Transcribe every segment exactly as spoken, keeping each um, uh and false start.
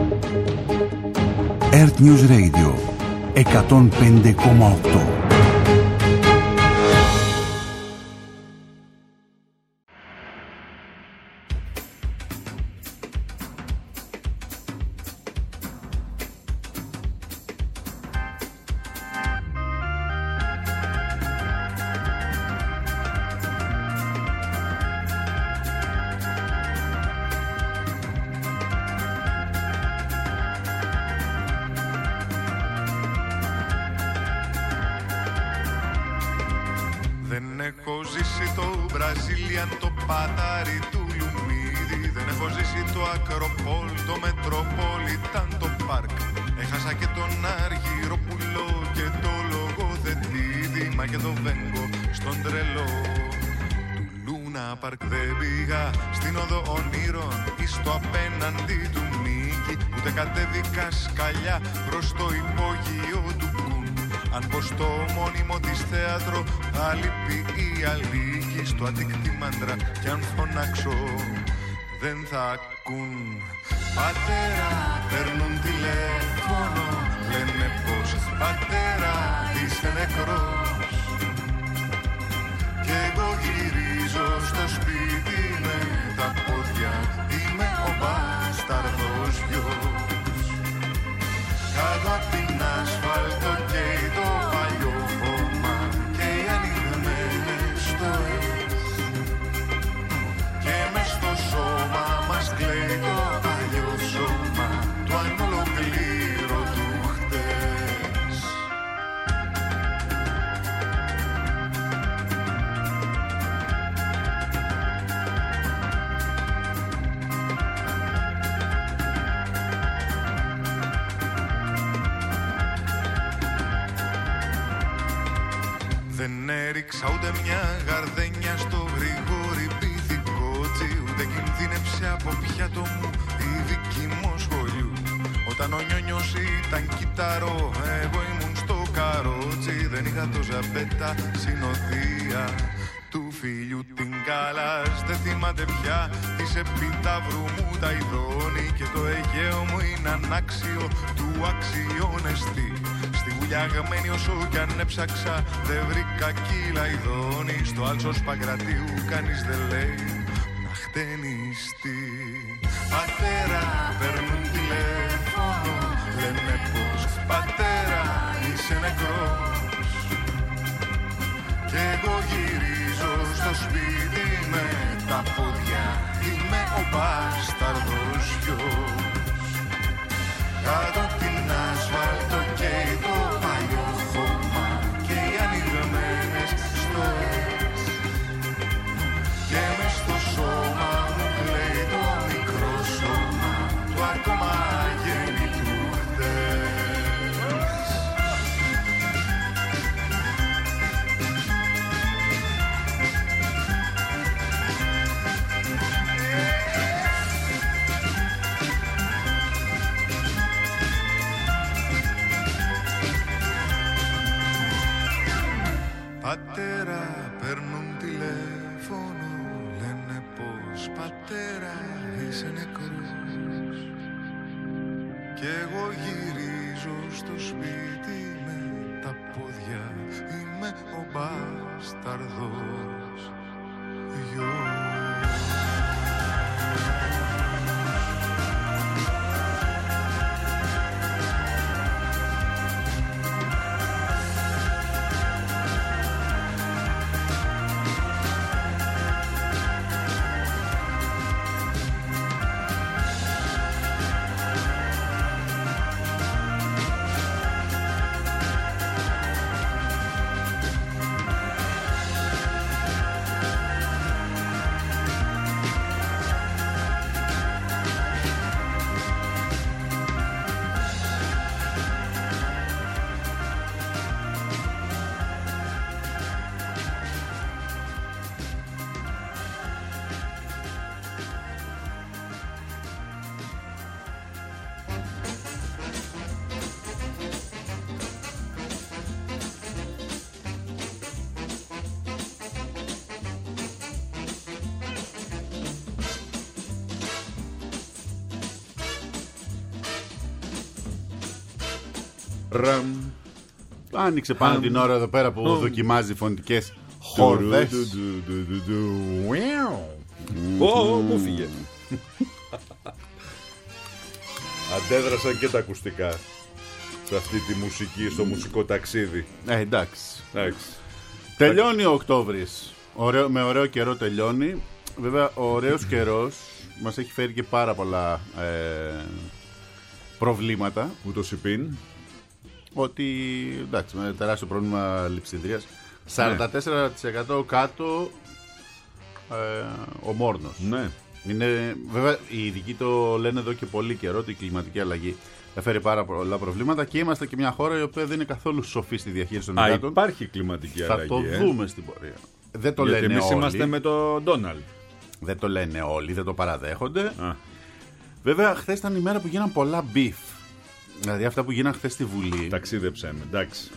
Earth News Radio εκατόν πέντε κόμμα οκτώ. Πατέρα, παίρνουν τηλέφωνο, λένε πως πατέρα είσαι νεκρός. Κι εγώ γυρίζω στο σπίτι με τα πόδια, είμαι ο μπάσταρδος γιος. Κάτω απ' την άσφαλτο καίει το παλιό χώμα και οι ανοιγμένες στοές. Και μες στο σώμα μας κλαίει το παλιό σώμα του ανολοκλήρωτου χτες. Δεν έριξα ούτε μια γαρδένια στο γρηγόρι πυθικότσι, ούτε κινδύνεψε από πιάτο μου η δική μου σχολείου. Όταν ο νιόνιος ήταν κυταρό, εγώ ήμουν στο καρότσι. Δεν είχα το ζαμπέτα συνοδεία του φίλιου την Κάλλας. Δεν θυμάται πια της επιταύρου μου τα ειδώνει, και το Αιγαίο μου είναι ανάξιο του αξιώνεστη. Στη γουλιαγμένη όσο κι αν έψαξα δεν βρήκα κύλα ειδώνει. Στο άλσος Παγκρατίου κανείς δεν λέει να χτενιστεί. Πατέρα, παίρνουν τηλέφωνο, λένε πως πατέρα είσαι νεκρός. Κι εγώ γυρίζω στο σπίτι με τα πόδια, είμαι ο μπάσταρδος γιος. Κάτω απ' την άσφαλτο καίει το παλιό χώμα και οι ανοιγμένες στοές. Και μες στο σώμα μου κλαίει το μικρό σώμα του ακόμα γέννητου χτες. Πατέρα, παίρνουν τηλέφωνο, λένε πως πατέρα είσαι νεκρός. Κι εγώ γυρίζω στο σπίτι με τα πόδια, είμαι ο μπάσταρδος γιος. Ραμ. Άνοιξε πάνω την ώρα εδώ πέρα που δοκιμάζει φωνητικές χόρδες. Ω, μου φύγε. Αντέδρασαν και τα ακουστικά σε αυτή τη μουσική, στο μουσικό ταξίδι. Ε, εντάξει. Εντάξει. Τελειώνει ο Οκτώβρης. Ωραίο, με ωραίο καιρό τελειώνει. Βέβαια, ο ωραίος καιρός μας έχει φέρει και πάρα πολλά ε, προβλήματα. Ούτως υπήν. Ότι, εντάξει, με τεράστιο πρόβλημα λειψιδρίας. σαράντα τέσσερα τοις εκατό κάτω ε, ο Μόρνος. Ναι. Είναι, βέβαια, οι ειδικοί το λένε εδώ και πολύ καιρό ότι η κλιματική αλλαγή θα φέρει πάρα πολλά προβλήματα και είμαστε και μια χώρα η οποία δεν είναι καθόλου σοφή στη διαχείριση των Α, υδάτων. υπάρχει κλιματική θα αλλαγή. το ε? δούμε στην πορεία. Δεν το Γιατί λένε εμείς όλοι. είμαστε με τον Ντόναλντ. Δεν το λένε όλοι, δεν το παραδέχονται. Α. Βέβαια, χθες ήταν η μέρα που γίναν πολλά μπιφ. Δηλαδή αυτά που γίναν χθες στη Βουλή. Ταξίδεψε με, εντάξει.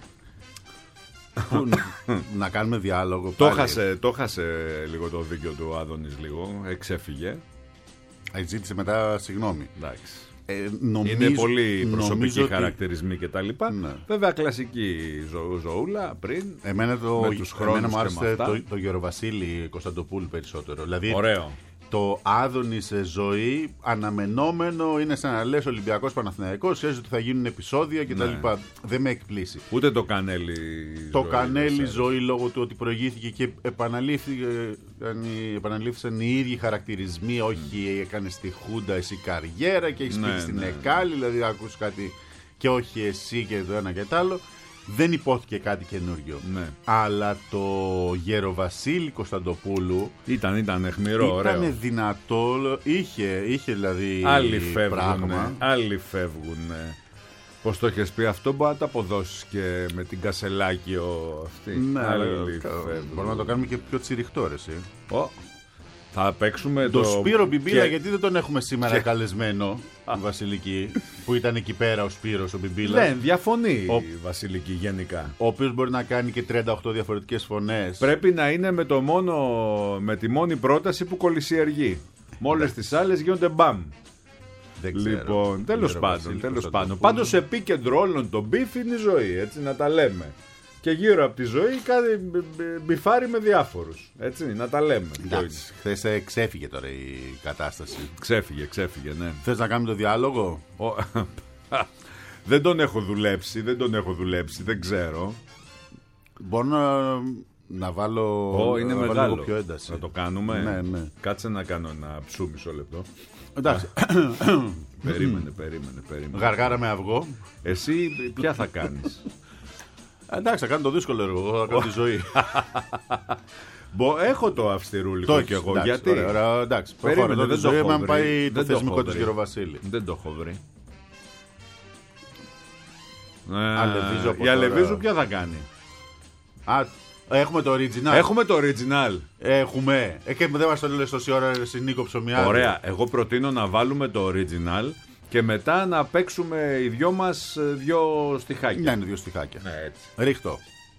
Που, να κάνουμε διάλογο. Το πάλι. χάσε, το χάσε λίγο το δίκιο του Άδωνης λίγο, εξέφυγε. Ζήτησε μετά συγγνώμη. Εντάξει. Ε, νομίζω, Είναι πολύ προσωπικοί ότι... χαρακτηρισμοί και τα λοιπά. Ναι. Βέβαια κλασική ζω, ζωούλα πριν. Εμένα, το, με τους χρόνους εμένα μου και άρεσε με αυτά. το, το Γεροβασίλη Κωνσταντοπούλου περισσότερο. Δηλαδή Ωραίο. το Άδωνη σε ζωή αναμενόμενο είναι σαν να λες Ολυμπιακός Παναθηναϊκός, ξέρεις ότι θα γίνουν επεισόδια κτλ. Ναι. Δεν με εκπλήσει. Ούτε το Κανέλη Το ζωή, Κανέλη δεν ζωή λόγω του ότι προηγήθηκε και επαναλήφθηκαν οι, επαναλήφθησαν οι ίδιοι χαρακτηρισμοί. Όχι, έκανε στη Χούντα εσύ καριέρα και έχει Ναι, πει στην ναι. Εκάλη, δηλαδή ακούς κάτι και όχι εσύ και το ένα και το άλλο. Δεν υπόθηκε κάτι καινούριο. Ναι. Αλλά το Γεροβασίλη Κωνσταντοπούλου Ήταν, ήταν αιχμηρό, ωραίο. ήταν δυνατό, είχε, είχε δηλαδή Άλλοι φεύγουν, πράγμα. άλλοι φεύγουν. Πώς το έχεις πει, αυτό μπορεί να το αποδώσεις και με την Κασελάκιο αυτή. Ναι, αλλά Άλλοι κα- φεύγουν. μπορούμε να το κάνουμε και πιο τσιριχτό, ρε, εσύ. Ω, θα παίξουμε Το το... Σπύρο Μπιμπίλα, και- γιατί δεν τον έχουμε σήμερα και- καλεσμένο, η Βασιλική, που ήταν εκεί πέρα ο Σπύρος, ο Μπιμπίλα. Ναι, διαφωνεί Ο- η Βασιλική γενικά. Ο οποίος μπορεί να κάνει και τριάντα οκτώ διαφορετικές φωνές. Πρέπει να είναι με, το μόνο, με τη μόνη πρόταση που κολυσιεργεί. Με όλες τις άλλες γίνονται μπαμ. Δεν ξέρω. Λοιπόν, τέλος Γερο πάντων, Βασίλη τέλος πάντων. Κωνσταντοπούλου. Πάντως επίκεντρο όλων των μπιφ είναι η ζωή, έτσι να τα λέμε. Και γύρω από τη ζωή κάτι μπι- μπι- μπιφάρει με διάφορους. Έτσι, να τα λέμε. Εντάξει, χθες ε, ξέφυγε τώρα η κατάσταση. Ξέφυγε, ξέφυγε, ναι. Θες να κάνουμε το διάλογο? Ο- Δεν τον έχω δουλέψει, δεν τον έχω δουλέψει, δεν ξέρω. Μπορώ να, να βάλω, Ω, είναι να βάλω μεγάλο. λίγο πιο ένταση. Θα το κάνουμε. Ναι, ναι. Κάτσε να κάνω ένα ψού μισό λεπτό. Εντάξει, Περίμενε, περίμενε, περίμενε. γαργάρα με αυγό. Εσύ ποια θα κάνεις? Εντάξει, θα κάνω το δύσκολο έργο, εγώ θα κάνω τη ζωή. Μπο, έχω το αυστηρούλικο Το κι έχεις, εγώ. εντάξει, Γιατί? ωραία, ωραία, εντάξει, Περίμενε, προχώρα, δεν τη το ζωή, έχω αν βρει. πάει το Δεν το θεσμικό έχω της βρει. Γεροβασίλη. Δεν το έχω βρει. Αλεβίζου Ε, από η τώρα. Αλεβίζου ποια θα κάνει? Α, έχουμε το original. Έχουμε το original. Έχουμε. Ε, και δεν μας το λες τόση ώρα σε Νίκο Ψωμιάδη. Ωραία. Εγώ προτείνω να βάλουμε το original και μετά να παίξουμε οι δυο μας ε, δυο στιχάκια. Ναι, είναι δύο στιχάκια. Ναι, έτσι. Ρίχτω.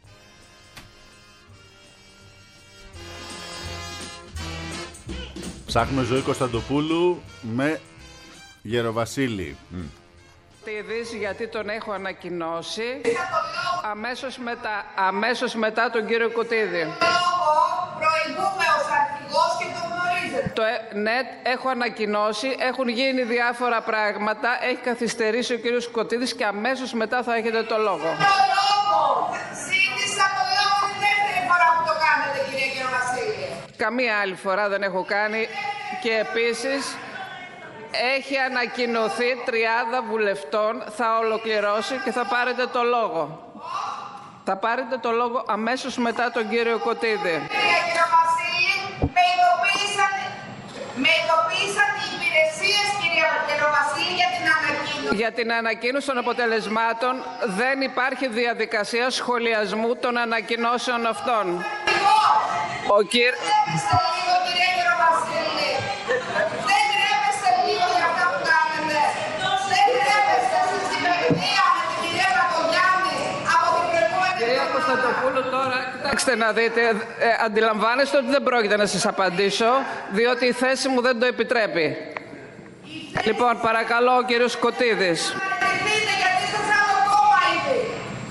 Ψάχνουμε ζωή Κωνσταντοπούλου με Γεροβασίλη. Τίδης, γιατί τον έχω ανακοινώσει αμέσως μετά, αμέσως μετά τον κύριο Κουτίδη. Προηγούμε ως αρχηγός και το γνωρίζετε. Το, ε- ναι, έχω ανακοινώσει, έχουν γίνει διάφορα πράγματα, έχει καθυστερήσει ο κύριος Κουτίδης και αμέσως μετά θα έχετε το λόγο. Το λόγο! Ζήτησα το λόγο την δεύτερη φορά που το κάνετε, κύριε Γεροβασίλη. Καμία άλλη φορά δεν έχω κάνει και επίσης έχει ανακοινωθεί τριάδα βουλευτών, θα ολοκληρώσει και θα πάρετε το λόγο. Θα πάρετε το λόγο αμέσως μετά τον κύριο Κωτίδη. Κύριε Γεροβασίλη, με ειδοποίησαν, με ειδοποίησαν οι υπηρεσίες, κύριε Γεροβασίλη, για την ανακοίνωση. Για την ανακοίνωση των αποτελεσμάτων δεν υπάρχει διαδικασία σχολιασμού των ανακοινώσεων αυτών. Ο κύρι... Τρέπεστε λίγο, κύριε Γεροβασίλη. Δεν τρέπεστε λίγο για αυτά που κάνετε. Δεν τρέπεστε. Σας υπερηδία με την κυρία Κακογιάννη από την προηγούμενη Κυρία Κωνσταντοπούλου, τώρα κοιτάξτε να δείτε, ε, αντιλαμβάνεστε ότι δεν πρόκειται να σας απαντήσω, διότι η θέση μου δεν το επιτρέπει. Λοιπόν, παρακαλώ, ο κύριος Κωτίδης. Παρατηρείτε γιατί είστε σαν το κόμμα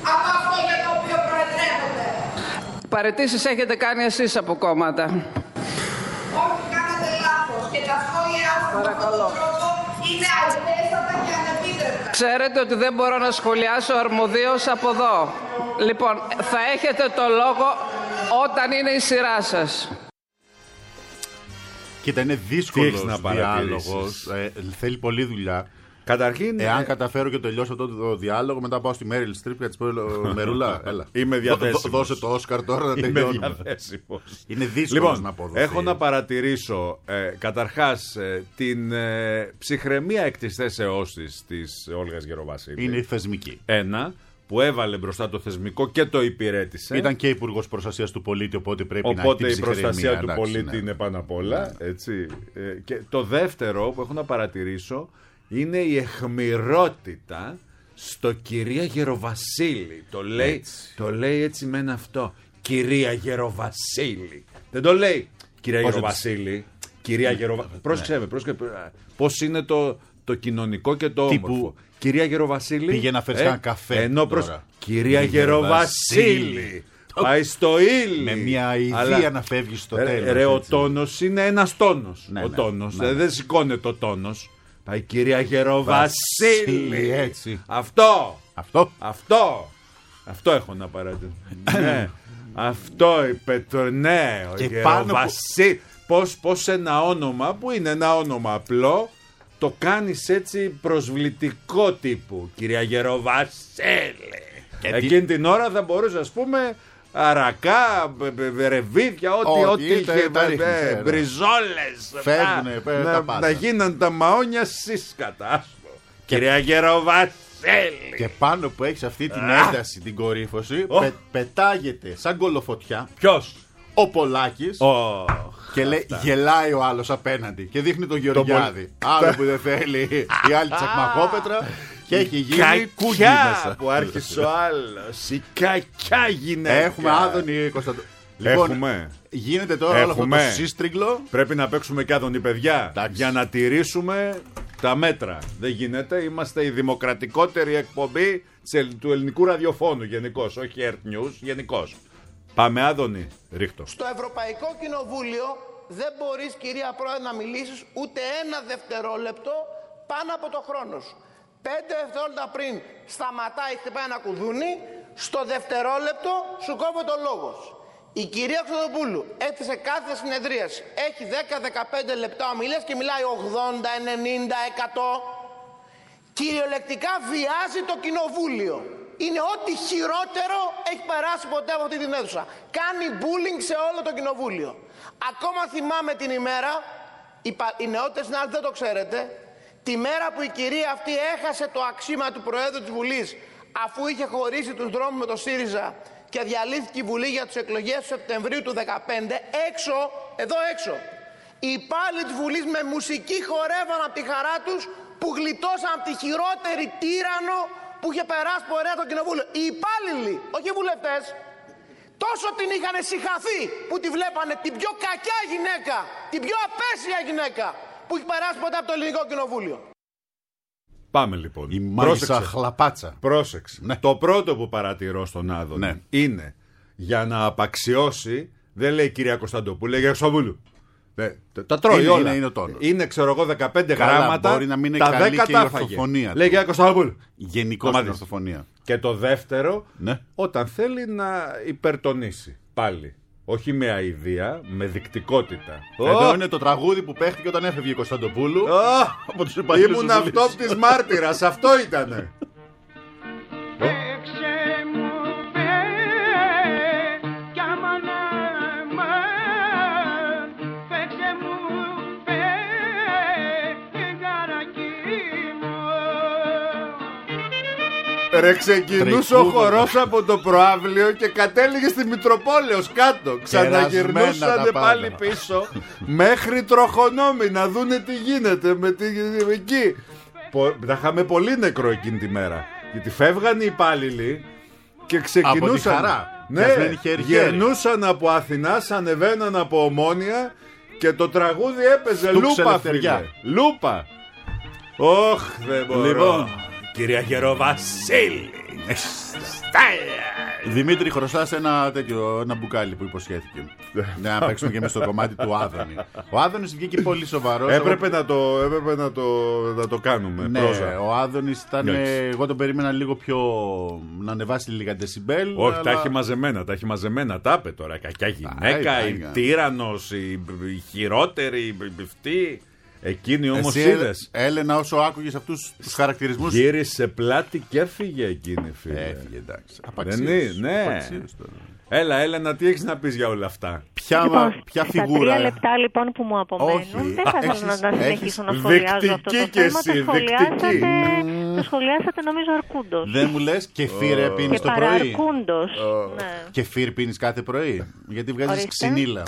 από αυτό για το οποίο προεδρεύετε. Παραιτήσεις έχετε κάνει εσείς από κόμματα. Όχι, κάνατε λάθος και τα σχόλιά σας με αυτόν τον τρόπο είναι αηδέστατα και ανεπίτρεπτα. Ξέρετε ότι δεν μπορώ να σχολιάσω αρμοδίως από εδώ. Λοιπόν, θα έχετε το λόγο όταν είναι η σειρά σας. Κοίτα, είναι δύσκολος διάλογος. Ε, θέλει πολλή δουλειά. Καταρχήν. Εάν ε... καταφέρω και τελειώσω αυτό το διάλογο, μετά πάω στη Μέριλ Στριπ και θα της πω: Μερούλα, έλα. Είμαι διαθέσιμος. Δώσε το Όσκαρ τώρα να Είμαι τελειώνουμε. διαθέσιμος. Είναι δύσκολο λοιπόν, να αποδοθεί. Έχω να παρατηρήσω ε, καταρχάς ε, την ε, ψυχραιμία εκ της θέσεώς της της Όλγας Γεροβασίλη. Είναι θεσμική. Ένα. Που έβαλε μπροστά το θεσμικό και το υπηρέτησε. Ήταν και υπουργός προστασίας του πολίτη, οπότε πρέπει οπότε να έχει την η προστασία ψυχραιμία, του εντάξει, πολίτη ναι. είναι πάνω απ' όλα. Ναι. Έτσι. Ε, και το δεύτερο που έχω να παρατηρήσω είναι η αιχμηρότητα στο κυρία Γεροβασίλη. Το λέει έτσι, το λέει έτσι με ένα αυτό. Κυρία Γεροβασίλη. Δεν το λέει κυρία Πώς Γεροβασίλη. Έτσι. Κυρία Γεροβασίλη. Πρόσεξε με, πρόσεξε. Πώς είναι το, το κοινωνικό και το Τύπου, όμορφο. Κυρία Γεροβασίλη. Πήγε να φέρει ε, ένα καφέ. Ενώ προς... τώρα. Κυρία Γεροβασίλη. Πάει στο ήλι. Με μια ιδέα Αλλά... να φεύγει στο ρε, τέλος. Ρε, ο έτσι. τόνος είναι ένας τόνος. Ναι, ο ναι, τόνος. ναι, ναι. Ε, δεν σηκώνεται ο τόνος. Πάει κυρία Γεροβασίλη. Βασίλη, έτσι. Αυτό. Αυτό. Αυτό. Αυτό έχω να παρατηρήσω. Ναι. Αυτό είπε το νέο. Και πάνω που- Γεροβασίλη. Πώς, πώς ένα όνομα που είναι ένα όνομα απλό το κάνεις έτσι προσβλητικό τύπου. Κυρία Γεροβασίλη. Εκείνη την ώρα θα μπορούσε, ας πούμε, αρακά, ρεβίδια, ό,τι, Ό,τι ό,τι είτε, είχε, τα ρίχνεις, ε, ε, ναι. μπριζόλες, Φεύγουνε, αυτά, παι, τα να, πάντα. να γίναν τα μαόνια σύσκατα. Κυρία Γεροβασίλη. Και πάνω που έχεις αυτή την Α. ένταση, την κορύφωση, Ω. πε- πετάγεται σαν κολοφωτιά Ποιος? ο Πολάκης Oh, και λέει, γελάει ο άλλος απέναντι και δείχνει τον Γεωργιάδη. Άλλο που δεν θέλει, η άλλη τσακμακόπετρα και έχει γίνει κούκι κακιά μέσα. που άρχισε ο άλλος. Η κακιά γυναίκα. Έχουμε Άδωνη Κωνσταντο. Λοιπόν, Έχουμε. γίνεται τώρα όλο αυτό το Έχουμε. σύστριγγλο. Πρέπει να παίξουμε και Άδωνη, παιδιά, Εντάξει. για να τηρήσουμε τα μέτρα. Δεν γίνεται. Είμαστε η δημοκρατικότερη εκπομπή του ελληνικού ραδιοφώνου γενικώς, όχι Earth News, γενικώς. Πάμε, Άδωνη, ρίχτω. Στο Ευρωπαϊκό Κοινοβούλιο δεν μπορείς, κυρία Πρόεδρε, να μιλήσεις ούτε ένα δευτερόλεπτο πάνω από το χρόνο σου. Πέντε δευτερόλεπτα πριν σταματάει, χτυπάει ένα κουδούνι, στο δευτερόλεπτο σου κόβω το λόγο. Η κυρία Κωνσταντοπούλου έρθει σε κάθε συνεδρίαση, έχει δέκα με δεκαπέντε λεπτά ομιλίες και μιλάει ογδόντα, ενενήντα, εκατό. Κυριολεκτικά βιάζει το κοινοβούλιο. Είναι ό,τι χειρότερο έχει περάσει ποτέ από αυτή την αίθουσα. Κάνει bullying σε όλο το κοινοβούλιο. Ακόμα θυμάμαι την ημέρα, οι, πα, οι νεότεροι συνάδελφοι δεν το ξέρετε, τη μέρα που η κυρία αυτή έχασε το αξίμα του Προέδρου της Βουλής, αφού είχε χωρίσει τους δρόμους με το ΣΥΡΙΖΑ και διαλύθηκε η Βουλή για τις εκλογές του Σεπτεμβρίου του δεκαπέντε, έξω, εδώ έξω, οι υπάλληλοι της Βουλής με μουσική χορεύαν από τη χαρά τους που γλιτώσαν από τη χειρότερη τύρανο που είχε περάσει πορεία το κοινοβούλιο. Οι υπάλληλοι, όχι οι βουλευτές, τόσο την είχαν συγχαθεί που τη βλέπανε την πιο κακιά γυναίκα, την πιο απέσια γυναίκα που έχει περάσει ποτέ από το ελληνικό κοινοβούλιο. Πάμε λοιπόν. Η μάγισσα χλαπάτσα. Πρόσεξε. Ναι. Το πρώτο που παρατηρώ στον Άδωνη Ναι. είναι για να απαξιώσει, δεν λέει κυρία Κωνσταντοπούλου, λέει Κωνσταντοπούλου. Ναι, τα τρώει Είναι, όλα. είναι, είναι ο τόνος. Είναι, ξέρω εγώ, δεκαπέντε Καλά, γράμματα. μπορεί να μην είναι τα καλή δέκα και η τα έφαγε. ορθοφωνία Λέει του. κυρία Κωνσταντοπούλου. Γενικώς Το την μάθεις. ορθοφωνία. Και το δεύτερο, Ναι. όταν θέλει να υπερτονίσει. Πάλι. Όχι με αηδία, με δικτικότητα. Εδώ Ω! είναι το τραγούδι που παίχτηκε όταν έφευγε η Κωνσταντοπούλου. Ω! Από τους υπαλλήλους Ήμουν της Βουλής. αυτό της μάρτυρας, αυτό ήτανε. Ρε, ξεκινούσε ο Τρικούβαλο. χορός από το προάβλιο και κατέληγε στη Μητροπόλεως κάτω. Ξαναγυρνούσαν τα πάλι πάντα. πίσω μέχρι τροχονόμοι να δούνε τι γίνεται με τη, εκεί. Πο, τα είχαμε πολύ νεκρό εκείνη τη μέρα. Γιατί φεύγαν οι υπάλληλοι και ξεκινούσαν. Από τη χαρά. Ναι, Πιασμένοι χέρι-χέρι. γυρνούσαν από Αθηνά, ανεβαίναν από Ομόνια και το τραγούδι έπαιζε Στούξε λούπα, ελευθεριά. φίλε. Λούπα. Όχ, δεν μπορώ. Λοιπόν. Κυρία Γεροβασίλη. Δημήτρη, χρωστάς ένα τέτοιο, ένα μπουκάλι που υποσχέθηκε. Να παίξουμε και εμείς στο κομμάτι του Άδωνη. Ο Άδωνης βγήκε πολύ σοβαρός. Έπρεπε, να το, έπρεπε να, το, να το κάνουμε. Ναι, πρόζα. ο Άδωνης ήταν. Εγώ τον περίμενα λίγο πιο. Να ανεβάσει λίγα ντεσιμπέλ. Όχι, αλλά... τα έχει μαζεμένα, τα έχει μαζεμένα. Τα είπε τώρα. Κακιά γυναίκα, η τύραννος, η, η χειρότερη, η αυτή. Εκείνη όμως είδες. Έλενα, όσο άκουγες αυτούς τους χαρακτηρισμούς. Γύρισε πλάτη και έφυγε εκείνη, φίλε. Έφυγε, εντάξει. Δεν είναι, ναι. Έλα, Έλενα, τι έχεις να πεις για όλα αυτά? Ποια, λοιπόν, ποια στα φιγούρα. Τρία λεπτά λοιπόν που μου απομένουν. Όχι. Δεν θα ήθελα να, να συνεχίσω να σχολιάζω αυτό το θέμα. Εσύ, το, σχολιάσατε, το σχολιάσατε νομίζω αρκούντος. Δεν μου λες κεφίρ oh. πίνεις και το πρωί? παραρκούντος. Oh. Ναι. Κεφίρ πίνεις κάθε πρωί? Γιατί βγάζεις ξυνήλα.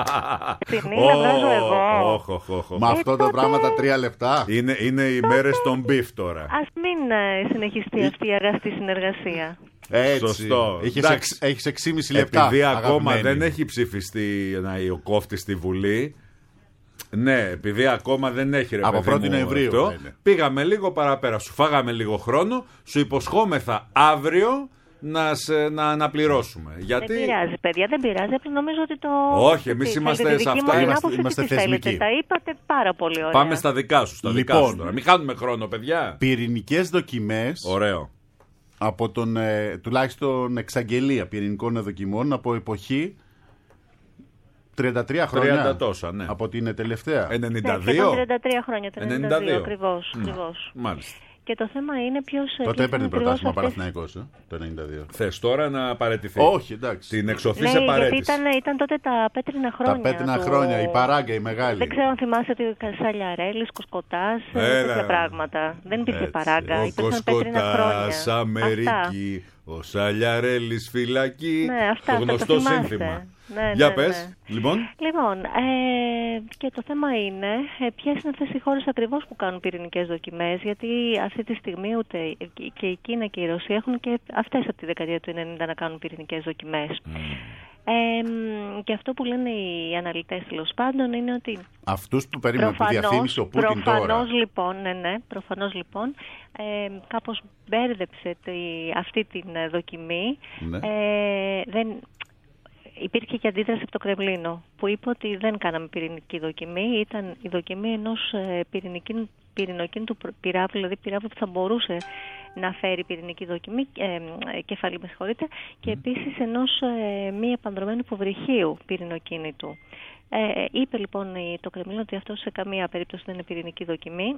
Ξυνήλα βγάζω εγώ. Με αυτό το πράγμα τα τρία λεπτά. Είναι, είναι οι μέρες των μπιφ τώρα. Ας μην ε, συνεχιστεί αυτή η αγαστή συνεργασία. Έτσι. Σωστό. Έχεις, έχεις έξι και μισό λεπτά. Επειδή ακόμα αγαπημένη. δεν έχει ψηφιστεί να ο κόφτη στη Βουλή. Ναι, επειδή ακόμα δεν έχει ρε από παιδί πρώτη μου Νοεμβρίου αυτό, πήγαμε λίγο παραπέρα. Σου φάγαμε λίγο χρόνο. Σου υποσχόμεθα αύριο να, σε, να αναπληρώσουμε. Γιατί... Δεν πειράζει, παιδιά, δεν πειράζει. Απλά νομίζω ότι το. Όχι, εμείς είμαστε σε αυτά. Είμαστε, είμαστε θεσμικοί. Τα είπατε πάρα πολύ ωραία. Πάμε στα δικά σου. Στα λοιπόν, δικά σου τώρα. Μην χάνουμε χρόνο, παιδιά. Πυρηνικές δοκιμές. Ωραίο. Από τον ε, τουλάχιστον εξαγγελία πυρηνικών δοκιμών από εποχή τριάντα τρία χρόνια. τριάντα τόσα, ναι. Από την τελευταία. ενενήντα δύο. Ναι, τριάντα τρία χρόνια, ενενήντα δύο ακριβώς. Mm. ακριβώς. Μάλιστα. Και το θέμα είναι ποιος. Τότε έπαιρνε πρωτάθλημα αυτές... Παναθηναϊκός ε, το ενενήντα δύο. Θες τώρα να παραιτηθεί? Όχι, εντάξει. Την εξωθή ναι, σε παρέτηση. Γιατί ήταν, ήταν τότε τα πέτρινα χρόνια. Τα πέτρινα του... χρόνια, η παράγκα, η μεγάλη. Δεν ξέρω αν θυμάσαι ότι Σαλιαρέλης, Κοσκοτάς, τέτοια πράγματα. Δεν υπήρχε έτσι. παράγκα. Ο Υπήρχαν πέτρινα χρόνια. Κοσκοτάς Αμερική, ο Σαλιαρέλης φυλακή. Ναι, αυτά, το γνωστό το σύνθημα. Ναι, Για ναι, πες, ναι. λοιπόν. Λοιπόν, ε, και το θέμα είναι ε, ποιες είναι αυτές οι χώρες ακριβώς που κάνουν πυρηνικές δοκιμές, γιατί αυτή τη στιγμή ούτε και η Κίνα και η Ρωσία έχουν και αυτές από τη δεκαετία του ενενήντα να κάνουν πυρηνικές δοκιμές. Mm. Ε, και αυτό που λένε οι αναλυτές τέλος πάντων είναι ότι αυτούς που περίμεναν που διαφήμισε ο Πούτιν προφανώς, τώρα. Λοιπόν, ναι, ναι, προφανώς λοιπόν ε, κάπως μπέρδεψε τη, αυτή την δοκιμή. Ναι. Ε, δεν... Υπήρχε και αντίδραση από το Κρεμλίνο που είπε ότι δεν κάναμε πυρηνική δοκιμή, ήταν η δοκιμή ενός πυρηνοκίνητου πυράβλου, δηλαδή πυράβλου που θα μπορούσε να φέρει πυρηνική δοκιμή, ε, κεφαλή με συγχωρείτε, και επίσης ενός ε, μη επανδρωμένου υποβρυχίου πυρηνοκίνητου. Ε, είπε λοιπόν το Κρεμλίνο ότι αυτό σε καμία περίπτωση δεν είναι πυρηνική δοκιμή,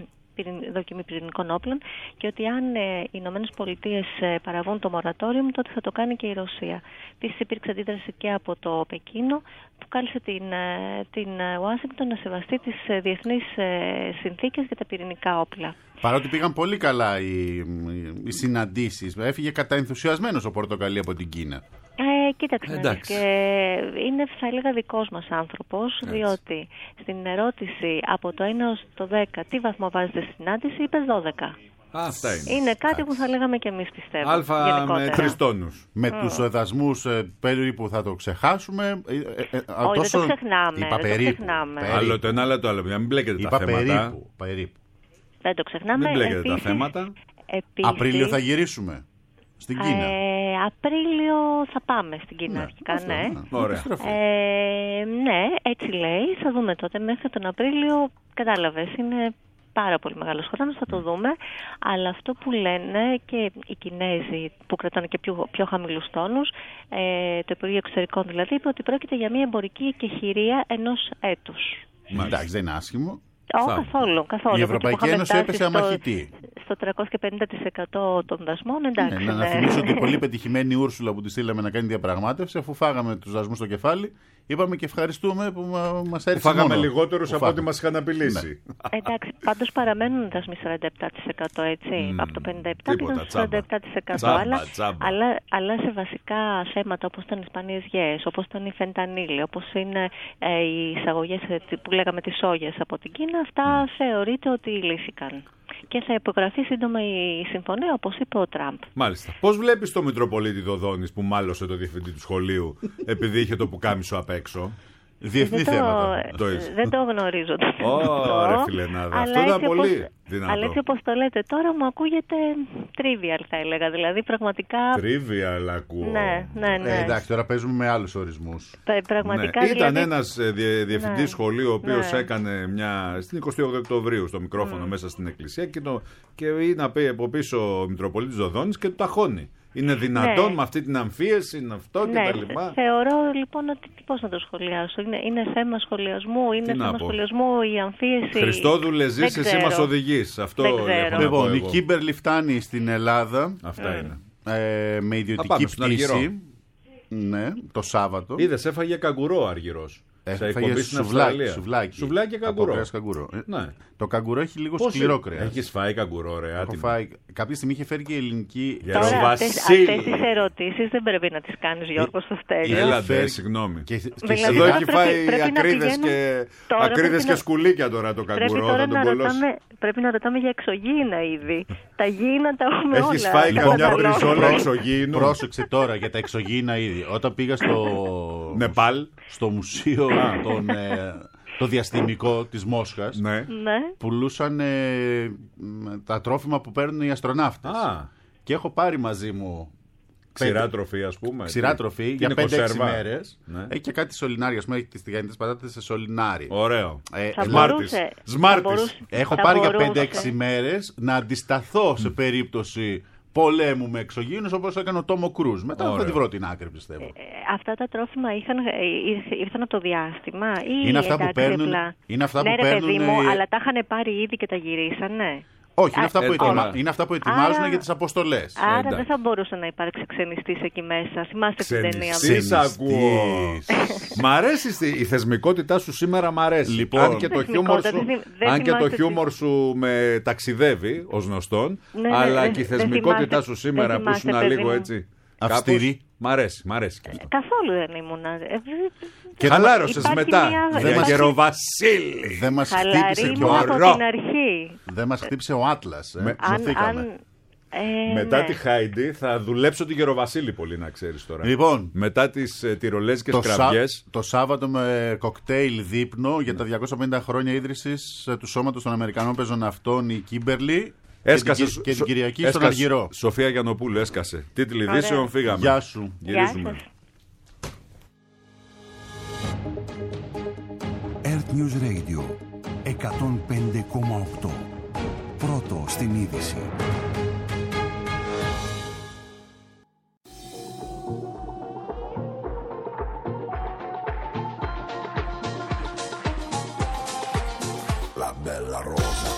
δοκιμή πυρηνικών όπλων, και ότι αν ε, οι Ηνωμένες Πολιτείες ε, παραβούν το μορατόριο, τότε θα το κάνει και η Ρωσία. Επίσης υπήρξε αντίδραση και από το Πεκίνο, που κάλεσε την, ε, την Ουάσιγκτον να σεβαστεί τις ε, διεθνείς ε, συνθήκες για τα πυρηνικά όπλα. Παρότι πήγαν πολύ καλά οι, οι συναντήσεις, έφυγε καταενθουσιασμένος ο Πορτοκαλί από την Κίνα. Ε, κοίταξε, και είναι θα έλεγα δικός μας άνθρωπος, έτσι. Διότι στην ερώτηση από το ένα ως το δέκα τι βαθμό βάζετε στη συνάντηση, είπε δώδεκα. Αυτά είναι. Είναι κάτι Άς. που θα λέγαμε και εμείς, πιστεύω. Αλφα γενικότερα. με τριστόνους. Με mm. τους εδασμούς ε, περίπου θα το ξεχάσουμε. Ε, ε, ε, Όχι, τόσο... δεν το ξεχνάμε. Είπα δεν περίπου. το ξεχνάμε. Άλλο το ένα, άλλο το άλλο. Μην μπλέκετε Είπα τα θέματα. Περίπου, περίπου. Δεν το ξεχνάμε. Μην μπλέκετε επίσης, τα θέματα. Επίσης, Απρίλιο θα γυρίσουμε στην Κίνα. Ε, Απρίλιο θα πάμε στην Κίνα, ναι, αρχικά, αυτό, ναι. ναι. Ωραία. Ε, ναι, έτσι λέει. Θα δούμε τότε. Μέχρι τον Απρίλιο, κατάλαβες, είναι πάρα πολύ μεγάλος χρόνος, θα το δούμε. Αλλά αυτό που λένε και οι Κινέζοι που κρατάνε και πιο, πιο χαμηλούς τόνους, ε, το Υπουργείο Εξωτερικών δηλαδή, είπε ότι πρόκειται για μια εμπορική εκεχηρία ενός έτους. Εντάξει, δεν είναι άσχημο. Όχι, καθόλου, καθόλου. Η Ευρωπαϊκή Ένωση έπεσε αμαχητή. Στο τριακόσια πενήντα τοις εκατό των δασμών, εντάξει. Ναι, ναι. Να θυμίσω ότι η πολύ πετυχημένη Ούρσουλα που τη στείλαμε να κάνει διαπραγμάτευση, αφού φάγαμε τους δασμούς στο κεφάλι, είπαμε και ευχαριστούμε που μας έριξε μόνο. Φάγαμε λιγότερους από ό,τι μας είχαν απειλήσει. Ναι. Εντάξει, πάντως παραμένουν δασμοί σαράντα επτά τοις εκατό, έτσι. Mm, από το πενήντα επτά τοις εκατό πήγαν στο σαράντα επτά τοις εκατό. Τσάμπα, αλλά, τσάμπα. Αλλά, αλλά σε βασικά θέματα όπως ήταν οι Ισπανίες γιές, όπως ήταν η φεντανίλη, όπως είναι ε, οι εισαγωγές που λέγαμε τις σόγιες από την Κίνα, αυτά mm. θεωρείται ότι λύθηκαν. Και θα υπογραφεί σύντομα η συμφωνία, όπως είπε ο Τραμπ. Μάλιστα. Πώς βλέπεις το Μητροπολίτη Δοδόνης που μάλωσε το διευθυντή του σχολείου επειδή είχε το πουκάμισο απ' έξω? Διεθνή θέματα. Το, δεν το γνωρίζω. Ωραία, φιλενάδα. Αυτό ήταν πολύ. Δυνατό. Αλλά έτσι όπως το λέτε τώρα μου ακούγεται trivial, θα έλεγα. Δηλαδή πραγματικά. Trivial ακούω. Ναι, ναι, ναι. Ε, εντάξει, τώρα παίζουμε με άλλους ορισμούς. Πραγματικά. Ναι. Δηλαδή... Ήταν ένας διευθυντής ναι. σχολείου, ο οποίος ναι. έκανε μια. Στην εικοστή όγδοη Οκτωβρίου στο μικρόφωνο mm. μέσα στην εκκλησία και, το... και είναι από πίσω ο Μητροπολίτης Δοδόνης και του ταχώνει. Είναι δυνατόν ναι. με αυτή την αμφίεση, είναι αυτό ναι, και τα λοιπά. Θεωρώ λοιπόν ότι πώς να το σχολιάσω. Είναι, είναι θέμα σχολιασμού, είναι θέμα σχολιασμού η αμφίεση. Χριστόδουλε, ζεις, εσύ μας οδηγείς. Αυτό λοιπόν, η Κίμπερλι φτάνει στην Ελλάδα. Αυτά mm. είναι. Ε, με ιδιωτική πτήση. Ναι, το Σάββατο. Είδες, έφαγε καγκουρό ο Αργυρός. Έφαγε σουβλάκι, σουβλάκι. Σουβλάκι και καγκουρό. καγκουρό. Ναι. Το καγκουρό έχει λίγο Πώς σκληρό κρέας. Έχεις φάει καγκουρό, ρε. Έχω φάει. Κάποια στιγμή είχε φέρει και η ελληνική. Τώρα αυτές, αυτές τις ερωτήσεις δεν πρέπει να τις κάνεις, Γιώργο, στο Στέλιο. Έλατε, συγγνώμη. Και, και δηλαδή, εδώ έχει πρέπει, φάει πρέπει ακρίδες και, ακρίδες και σκουλίκια τώρα το καγκουρό. Πρέπει, να ρωτάμε, πρέπει να ρωτάμε για εξωγήινα ήδη. Τα γήινα τα έχουμε όλα. Έχεις φάει καμιά μπριζόλα εξωγήινου. Πρόσεξε τώρα για τα εξωγήινα ήδη. Όταν πήγα στο Νεπάλ, στο μουσείο των το διαστημικό της Μόσχας, ναι. Ναι. πουλούσαν ε, τα τρόφιμα που παίρνουν οι αστροναύτες. Α. Και έχω πάρει μαζί μου ξηρά τροφή, ας πούμε. Ξηρά τροφή για πέντε έξι μέρες. Ναι. Έχει και κάτι σολινάρι, ας πούμε, έχει τις τηγανιτές πατάτες σε σολινάρι. Ωραίο. Ε, θα Σμάρτης. μπορούσε, Σμάρτης. θα μπορούσε, έχω θα πάρει μπορούσε. για πέντε έξι μέρες να αντισταθώ σε περίπτωση πολέμου με εξωγήινους, όπως έκανε ο Τόμο Κρούζ. Μετά Ωραίο. θα τη βρω την άκρη, πιστεύω. Ε, αυτά τα τρόφιμα είχαν, ε, ήρθαν από το διάστημα ή Είναι αυτά που εντάξει, παίρνουν- απλά. είναι αυτά ναι, που ρε, παίρνουν, παιδί μου, ε, αλλά τα είχαν πάρει ήδη και τα γυρίσανε. Όχι, είναι Α, αυτά, που ε, ετοιμα... τώρα. είναι αυτά που ετοιμάζουν Άρα- για τις αποστολές. Άρα εντάξει. δεν θα μπορούσε να υπάρξει ξενιστής εκεί μέσα. Θυμάστε την ταινία. Ξενιστής ακούω. Ξενιστής. Μ' αρέσει στη- η θεσμικότητά σου σήμερα, μ' αρέσει. Λοιπόν. αν και το χιούμορ Θεσμικότητα, σου, δεν θυμ- δεν αν και το θυμάστε χιούμορ τι- σου με ταξιδεύει ως γνωστόν, Ναι, ναι, αλλά δεν- και η δεν θεσμικότητά θυμάστε- σου σήμερα δεν που θυμάστε, ήσουν παιδί λίγο μου. έτσι. Αυστηρή. κάπως, Μ' αρέσει, μ' αρέσει και αυτό. Καθόλου δεν ήμουν. Ε, Και Χαλάρωσες υπάρχει μετά. μια- Για υπάρχει- Γεροβασίλη. Δεν μας Χαλαρή χτύπησε και ήμουν ο από Ωραίο. την αρχή. Δεν μας χτύπησε ο Άτλας. Ε. Με- Αν, Σωθήκαμε. αν, ε, Μετά ναι. τη Χάιντι θα δουλέψω τη Γεροβασίλη πολύ, να ξέρεις τώρα. Λοιπόν, Μετά τις ε, τυρολέζικες το, Σά- κραυγές. το Σάββατο με κοκτέιλ δείπνο για τα διακόσια πενήντα χρόνια ίδρυσης ε, του Σώματος των Αμερικανών Πεζοναυτών, η Κίμπερλι. Έσκασε, και, την, και την Σο- Κυριακή έσκασε, στον Αργυρό. Σοφία Γιαννοπούλου έσκασε. Τίτλοι Ωραία. ειδήσεων, φύγαμε. Γεια σου. Γεια Γυρίζουμε. σας. Earth News Radio εκατόν πέντε κόμμα οκτώ. Πρώτο στην είδηση. La bella rosa.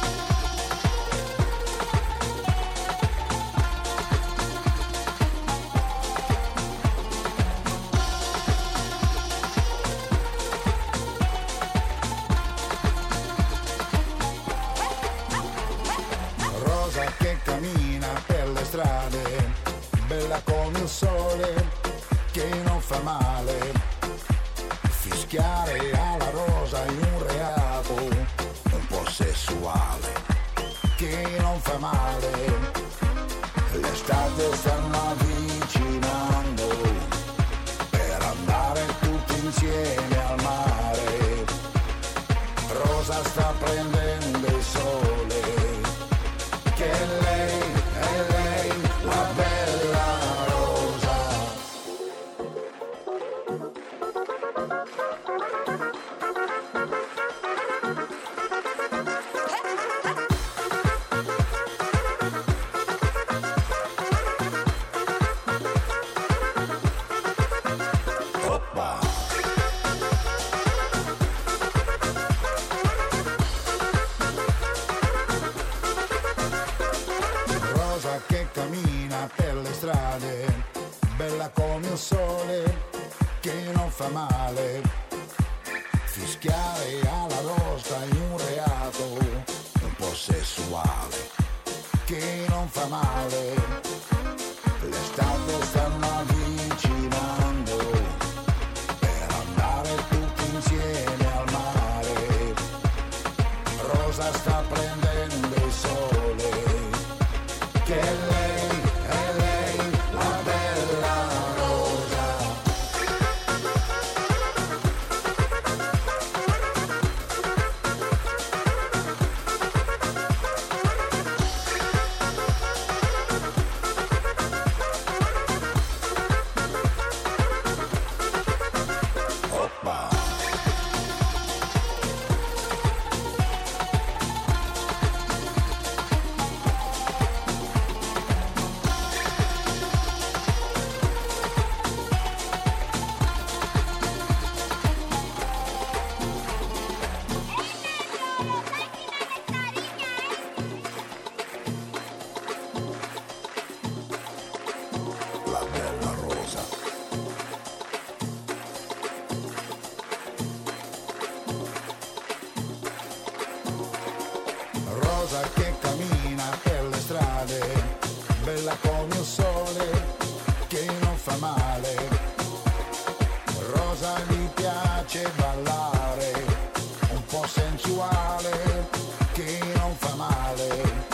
Rosa che cammina per le strade, bella come il sole, che non fa male. Fischiare alla rosa in un reato un po' sessuale, che non fa male. L'estate stanno avvicinando per andare tutti insieme al mare. Rosa sta prendendo il sole, che lei è lei, la bella rosa. Oppa. Rosa che cammina per le strade, bella come il sole, che non fa male. Fischiare alla rosa in un reato un po' sessuale, che non fa male. L'estate stanno avvicinando per andare tutti insieme al mare. Rosa sta prendendo il sole, che lei è lei, la bella rosa. rosa che cammina per le strade, bella come il sole che non fa male. Rosa mi piace ballare, un po' sensuale che non fa male.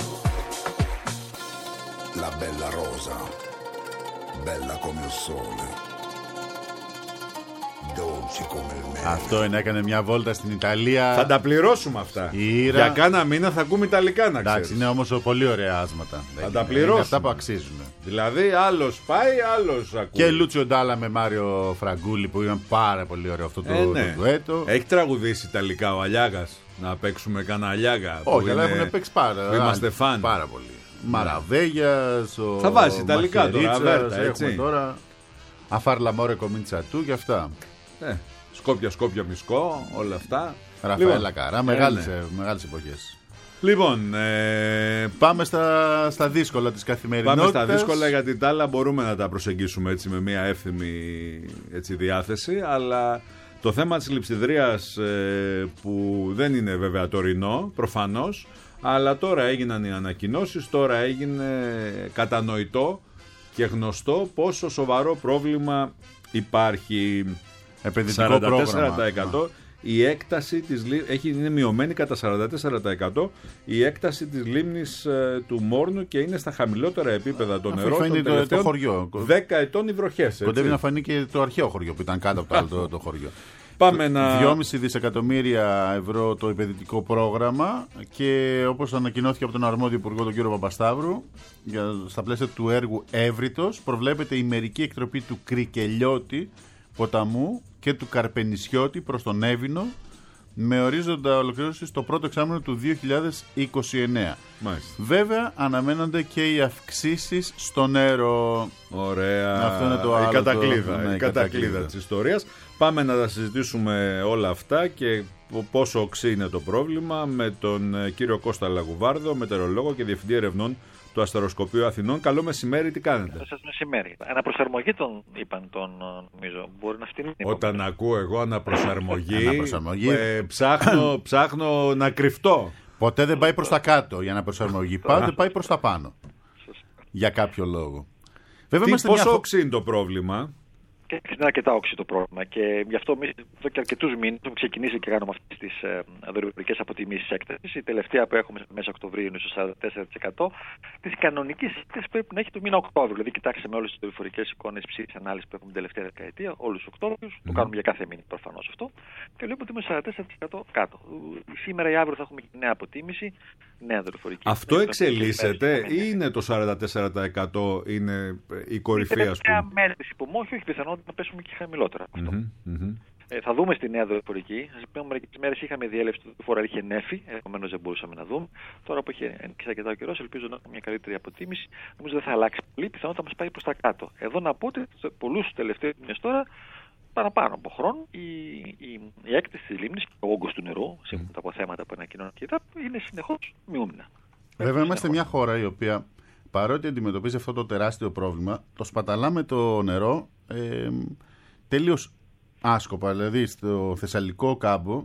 La bella rosa, bella come il sole, dolce come il mele. Αυτό είναι, έκανε μια βόλτα στην Ιταλία. Θα τα πληρώσουμε αυτά. Ήρα. Για κάνα μήνα θα ακούμε Ιταλικά, να ξέρεις. Εντάξει, είναι όμως πολύ ωραία άσματα. Θα τα πληρώσουμε. Είναι αυτά που αξίζουν. Δηλαδή, άλλος πάει, άλλος ακούει. Και Λούτσιο Ντάλα με Μάριο Φραγκούλη που ήταν πάρα πολύ ωραίο αυτό το, ε, ναι. το ντουέτο. Έχει τραγουδήσει Ιταλικά ο Αλιάγας. Να παίξουμε κανένα Αλιάγα. Όχι, αλλά έχουν παίξει πάρα. Είμαστε φαν. Πάρα πολύ. Μαραβέγιας, ο θα βάζει Ιταλικά τώρα, Αβέρτα, έτσι. Έχουμε τώρα Αφάρλα Μόρε Κομίτσα του και αυτά. Ε, Σκόπια, Σκόπια, Μισκό, όλα αυτά. Ραφαέλα λοιπόν, Καρά, μεγάλες, ε, ναι. μεγάλες εποχές. Λοιπόν, ε, πάμε στα, στα δύσκολα της καθημερινότητας. Πάμε στα δύσκολα, γιατί τα άλλα μπορούμε να τα προσεγγίσουμε έτσι με μια εύθυμη έτσι, διάθεση, αλλά το θέμα της λειψιδρίας ε, που δεν είναι βέβαια τωρινό, προφανώς, αλλά τώρα έγιναν οι ανακοινώσεις, τώρα έγινε κατανοητό και γνωστό πόσο σοβαρό πρόβλημα υπάρχει. Επενδυτικό σαράντα τέσσερα τοις εκατό πρόγραμμα. Η έκταση της, έχει, είναι μειωμένη κατά σαράντα τέσσερα τοις εκατό η έκταση της λίμνης ε, του Μόρνου και είναι στα χαμηλότερα επίπεδα το νερό των τελευταίων χωριό. δέκα ετών οι βροχές. Κοντεύει να φανεί και το αρχαίο χωριό που ήταν κάτω από το άλλο το, το χωριό. Πάμε να... δυόμισι δισεκατομμύρια ευρώ το επενδυτικό πρόγραμμα και όπως ανακοινώθηκε από τον αρμόδιο υπουργό τον κύριο Παπασταύρου, για, στα πλαίσια του έργου Εύρητος προβλέπεται η μερική εκτροπή του Κρικελιώτη ποταμού και του Καρπενησιώτη προς τον Εύηνο με ορίζοντα ολοκλήρωση στο πρώτο εξάμηνο του δύο χιλιάδες είκοσι εννέα. Μάλιστα. Βέβαια αναμένονται και οι αυξήσεις στο νερό. Ωραία. Αυτό είναι το η άλλο κατακλείδα, το... ναι, η η κατακλείδα κατακλείδα της ιστορίας. Πάμε να τα συζητήσουμε όλα αυτά και πόσο οξύ είναι το πρόβλημα με τον κύριο Κώστα Λαγουβάρδο, μετεωρολόγο και διευθυντή ερευνών του Αστεροσκοπείου Αθηνών. Καλό μεσημέρι, τι κάνετε? Σας μεσημέρι. Αναπροσαρμογή τον είπαν τον νομίζω. Μπορεί να φτύνει. Όταν ακούω εγώ αναπροσαρμογή, αναπροσαρμογή. Ε, ψάχνω, ψάχνω να κρυφτώ. Ποτέ δεν πάει προς τα κάτω για αναπροσαρμογή. Πάντα πάει προς τα πάνω. Για κάποιο λόγο. Βέβαια, τι, πόσο μια... οξύ είναι το πρόβλημα? Και είναι αρκετά οξύ το πρόβλημα. Και γι' αυτό εμείς εδώ και αρκετούς μήνες έχουμε ξεκινήσει και κάνουμε αυτές τις ε, δορυφορικές αποτιμήσεις έκτασης. Η τελευταία που έχουμε μέσα Οκτωβρίου είναι στο σαράντα τέσσερα τοις εκατό της κανονικής έκτασης πρέπει να έχει το μήνα Οκτώβριο. Δηλαδή, κοιτάξαμε όλες τις δορυφορικές εικόνες ψήφης ανάλυσης που έχουμε την τελευταία δεκαετία, όλους τους Οκτώβριους. Mm. Το κάνουμε για κάθε μήνα προφανώς αυτό. Και βλέπουμε ότι είμαστε σαράντα τέσσερα τοις εκατό κάτω. Σήμερα ή αύριο θα έχουμε και νέα αποτίμηση, νέα δορυφορική. Αυτό εξελίσσεται ή είναι το σαράντα τέσσερα τοις εκατό είναι η κορυφή, ας πούμε? Είναι μέτρηση που όχι, όχι πιθανότητα να πέσουμε και χαμηλότερα. Αυτό. Mm-hmm, mm-hmm. Ε, θα δούμε στη νέα δορυφορική. Σας πούμε, μερικές μέρες είχαμε διέλευση του φορά, είχε νέφη, επομένως δεν μπορούσαμε να δούμε. Τώρα που έχει ανοίξει αρκετά ο καιρός, ελπίζω να έχουμε μια καλύτερη αποτίμηση. Νομίζω δεν θα αλλάξει πολύ, πιθανότητα μας πάει προς τα κάτω. Εδώ να πω ότι σε πολλούς τελευταίους μήνες τώρα, παραπάνω από χρόνο, η, η, η έκταση της λίμνης και ο όγκος του νερού, σύμφωνα με τα αποθέματα που ανακοινώνουν και τα, είναι συνεχώς μειούμενα. Βέβαια, είμαστε μια χώρα η οποία, παρότι αντιμετωπίζει αυτό το τεράστιο πρόβλημα, το σπαταλάμε το νερό ε, τελείως άσκοπα. Δηλαδή, στο Θεσσαλικό κάμπο,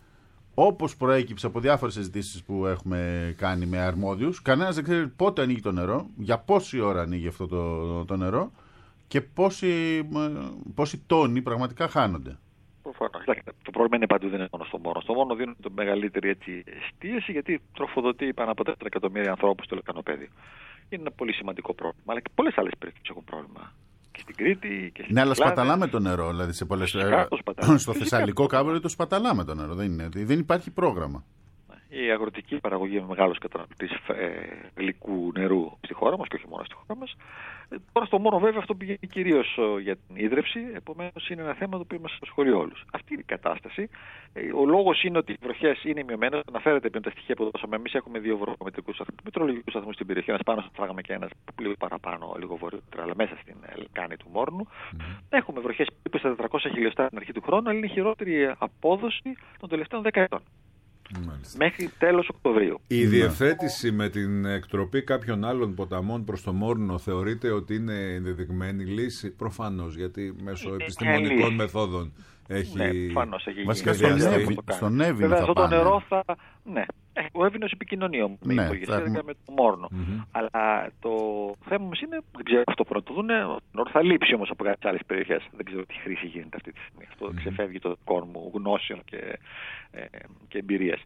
όπως προέκυψε από διάφορες συζητήσεις που έχουμε κάνει με αρμόδιους, κανένας δεν ξέρει πότε ανοίγει το νερό, για πόση ώρα ανοίγει αυτό το, το νερό και πόσοι, πόσοι τόνοι πραγματικά χάνονται. Προφανώς. Το πρόβλημα είναι παντού, δεν είναι μόνο στο Μόρνο. Στο Μόρνο δίνουν το μεγαλύτερη έτσι, εστίαση, γιατί τροφοδοτεί πάνω από τέσσερα εκατομμύρια ανθρώπους στο λεκανοπέδιο. Είναι ένα πολύ σημαντικό πρόβλημα. Αλλά και πολλές άλλες περιοχές έχουν πρόβλημα. Και στην Κρήτη και στην Ναι, αλλά σπαταλάμε το νερό. Δηλαδή σε πολλές... Φυσικά, στο Θεσσαλικό κάμπο το σπαταλάμε το νερό. Δεν, είναι, δεν υπάρχει πρόγραμμα. Η αγροτική παραγωγή είναι μεγάλος καταναλωτής ε, γλυκού νερού στη χώρα μας και όχι μόνο στη χώρα μας. Ε, τώρα στο Μόρνο βέβαια αυτό πηγαίνει κυρίως ε, για την ίδρυυση, επομένως είναι ένα θέμα το οποίο μας ασχολεί όλους. Αυτή είναι η κατάσταση. Ε, ο λόγος είναι ότι οι βροχές είναι μειωμένες. Αναφέρεται πριν τα στοιχεία που δώσαμε. Εμείς έχουμε δύο βροχομετρικούς σταθμούς, μετρολογικούς σταθμούς στην περιοχή. Ένας πάνω στο Φράγμα και ένας λίγο παραπάνω, λίγο βορειότερα, αλλά μέσα στην λεκάνη του Μόρνου. Mm-hmm. Έχουμε βροχές περίπου στα τετρακόσια χιλιοστά την αρχή του χρόνου, αλλά είναι η χειρότερη απόδοση των τελευταίων δέκα ετών. Μάλιστα. Μέχρι τέλος Οκτωβρίου. Η διευθέτηση με την εκτροπή κάποιων άλλων ποταμών προς το Μόρνο θεωρείται ότι είναι ενδεδειγμένη λύση? Προφανώς, γιατί μέσω είναι επιστημονικών λύση. Μεθόδων έχει... Ναι, προφανώς έχει βασικά στον Εύη, στον Εύη βέβαια θα αυτό πάνε. Το νερό θα... Ναι, Ο Εύβοινος επικοινωνία με ναι, υπογεσία έχουμε... με το Μόρνο. Mm-hmm. Αλλά το θέμα μας είναι, δεν ξέρω αυτό που να το δούνε, θα λείψει όμως από κάποιες άλλες περιοχές. Δεν ξέρω τι χρήση γίνεται αυτή τη στιγμή. Αυτό mm-hmm. ξεφεύγει το δικό μου γνώσεων και, ε, και εμπειρίας.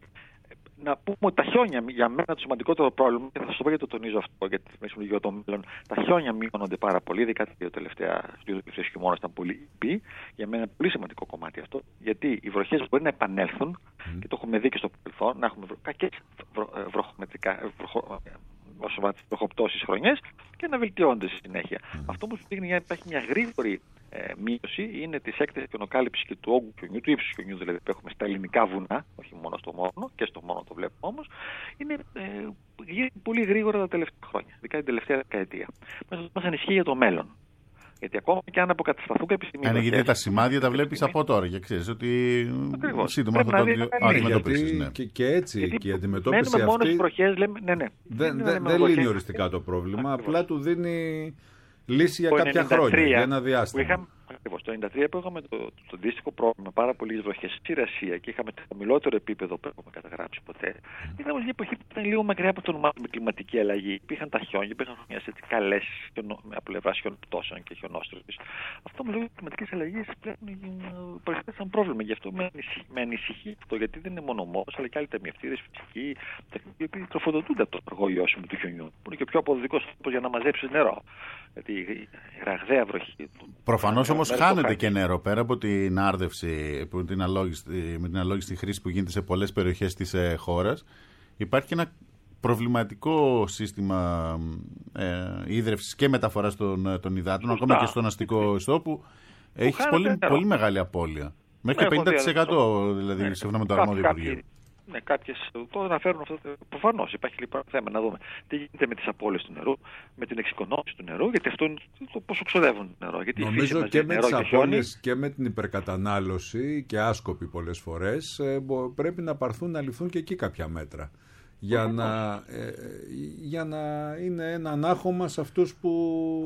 Να πούμε ότι τα χιόνια, για μένα το σημαντικότερο πρόβλημα, και θα σας το πω γιατί το τονίζω αυτό, γιατί μιλήσουμε για το μέλλον, τα χιόνια μειώνονται πάρα πολύ, ειδικά τα δύο τελευταία χειμώνες ήταν πολύ υπή. Για μένα είναι πολύ σημαντικό κομμάτι αυτό, γιατί οι βροχές μπορεί να επανέλθουν, mm. και το έχουμε δει και στο παρελθόν, να έχουμε κακές βροχομετρικά, βροχο, βροχοπτώσεις χρονιές και να βελτιώνονται στη συνέχεια. Mm. Αυτό που σου δείχνει ότι υπάρχει μια γρήγορη ε, μείωση είναι τη έκταση χιονοκάλυψης και του όγκου χιονιού, του ύψους χιονιού δηλαδή που έχουμε στα ελληνικά βουνά, όχι μόνο στο Μόρνο, και στο Μόρνο το βλέπουμε όμως, είναι ε, πολύ γρήγορα τα τελευταία χρόνια, ειδικά την τελευταία δεκαετία. Μας ανισχύει για το μέλλον. Γιατί ακόμα και αν αποκατασταθούν κάποια στιγμή. Αν γιατί τα σημάδια τα βλέπεις από τώρα και ξέρεις ότι σύντομα θα το αντιμετωπίσεις. Ναι. Και, και έτσι γιατί και η αντιμετώπιση αυτή. Μόνο βροχές, λέμε, ναι, ναι. Δεν, δεν, δεν λύνει οριστικά το πρόβλημα, απλά του δίνει λύση για κάποια χρόνια, για ένα διάστημα. Είχαμε, ακριβώς, το ενενήντα τρία που είχαμε το, το, το αντίστοιχο πρόβλημα, πάρα πολλές βροχές στη Ρασία και είχαμε το χαμηλότερο επίπεδο που έχουμε καταγράψει ποτέ. Mm. Είχαμε μια εποχή που ήταν λίγο μακριά από το ονομάζουμε με κλιματική αλλαγή. Υπήρχαν τα χιόνια, υπήρχαν μια έτσι καλές από πλευρά χιονοπτώσεων και χιονόστροφης. Αυτό με λόγω κλιματικής αλλαγής πλέον παρουσιάζει σαν πρόβλημα. Γι' αυτό με ανησυχεί, με ανησυχεί αυτό, γιατί δεν είναι μόνο ο μόνος, αλλά και άλλοι ταμιευτήρες, φυσικοί, τεχνικοί, οι οποίοι τροφοδοτούνται από το αργό βιώσιμο του χιονιού, που είναι και ο πιο αποδοτικός τρόπος για να μαζέψει νερό. Γιατί η ραγδαία βροχή. Προφανώς όμως χάνεται και νερό πέρα από την άρδευση, που την αλόγιστη, με την αλόγιστη χρήση που γίνεται σε πολλές περιοχές της ε, χώρας. Υπάρχει και ένα προβληματικό σύστημα ε, ίδρευσης και μεταφοράς των, των υδάτων, ακόμα και στον αστικό ιστό, που έχει πολύ, πολύ μεγάλη απώλεια. Μέχρι και πενήντα τοις εκατό δηλαδή, ναι, σύμφωνα με το αρμόδιο Υπουργείο. Ναι, κάποιες το αναφέρουν αυτό. Προφανώς υπάρχει λοιπόν θέμα να δούμε τι γίνεται με τις απώλειες του νερού, με την εξοικονόμηση του νερού, γιατί αυτό είναι το πόσο ξοδεύουν το νερό. Γιατί νομίζω και με τις απώλειες και με την υπερκατανάλωση και άσκοπη πολλές φορές πρέπει να πάρθουν να ληφθούν και εκεί κάποια μέτρα. Για να, ε, για να είναι ένα ανάχωμα σε αυτούς που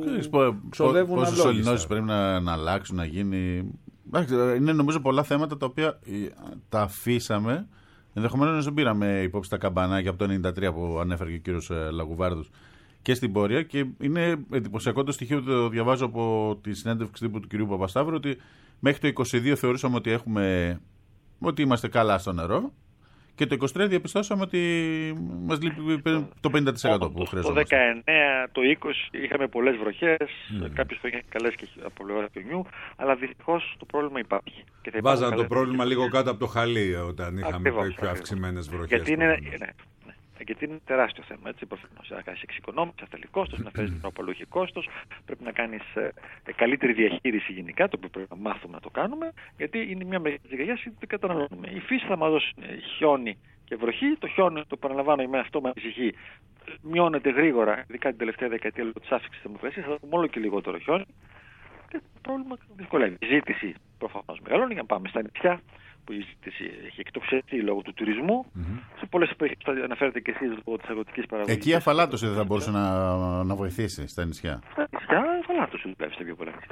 ξοδεύουν αλόγιστα. Πόσες σωληνώσεις πρέπει να, να αλλάξουν, να γίνει. Είναι νομίζω πολλά θέματα τα οποία τα αφήσαμε. Ενδεχομένως δεν πήραμε υπόψη τα καμπανάκια από το ενενήντα τρία που ανέφερε και ο κύριος Λαγουβάρδος και στην πορεία, και είναι εντυπωσιακό το στοιχείο που το διαβάζω από τη συνέντευξη τύπου του κυρίου Παπασταύρου, ότι μέχρι το είκοσι δύο θεωρούσαμε ότι, έχουμε, ότι είμαστε καλά στο νερό, και το είκοσι τρία διαπιστώσαμε ότι μας λείπει το πενήντα τοις εκατό που χρειαζόμαστε. Το δεκαεννέα, το είκοσι είχαμε πολλές βροχές, mm. κάποιες χρονιές καλές και από πλευρά χιονιού, αλλά δυστυχώς το πρόβλημα υπάρχει. Βάζανε το πρόβλημα λίγο κάτω από το χαλί όταν είχαμε ακριβώς, πιο αυξημένες βροχές. Γιατί είναι, ναι, ναι, γιατί είναι τεράστιο θέμα. Έτσι, προφανώς, να κάνεις εξοικονόμηση, θα θέλει κόστος, να φέρεις τροπολογικό κόστος, πρέπει να κάνεις ε, καλύτερη διαχείριση γενικά, το οποίο πρέπει να μάθουμε να το κάνουμε, γιατί είναι μια μεγάλη ζυγαριά που δεν καταναλώνουμε. Η φύση θα μας δώσει χιόνι και βροχή. Το χιόνι, το παραλαμβάνω, με αυτό με ανησυχεί, μειώνεται γρήγορα, ειδικά την τελευταία δεκαετία λόγω της αύξησης της θερμοκρασίας, θα έχουμε όλο και λιγότερο χιόνι. Και το πρόβλημα δυσκολεύει. Η ζήτηση προφανώς μεγαλώνει, για να πάμε στα νησιά, που η ζήτηση έχει εκτοξευθεί λόγω του τουρισμού. Mm-hmm. Σε πολλές περιοχές, αναφέρετε και εσείς, λόγω της αγροτικής παραγωγής. Εκεί η αφαλάτωση δεν θα μπορούσε να, να βοηθήσει στα νησιά. Στα νησιά, η αφαλάτωση δουλεύει στα πιο πολλά νησιά.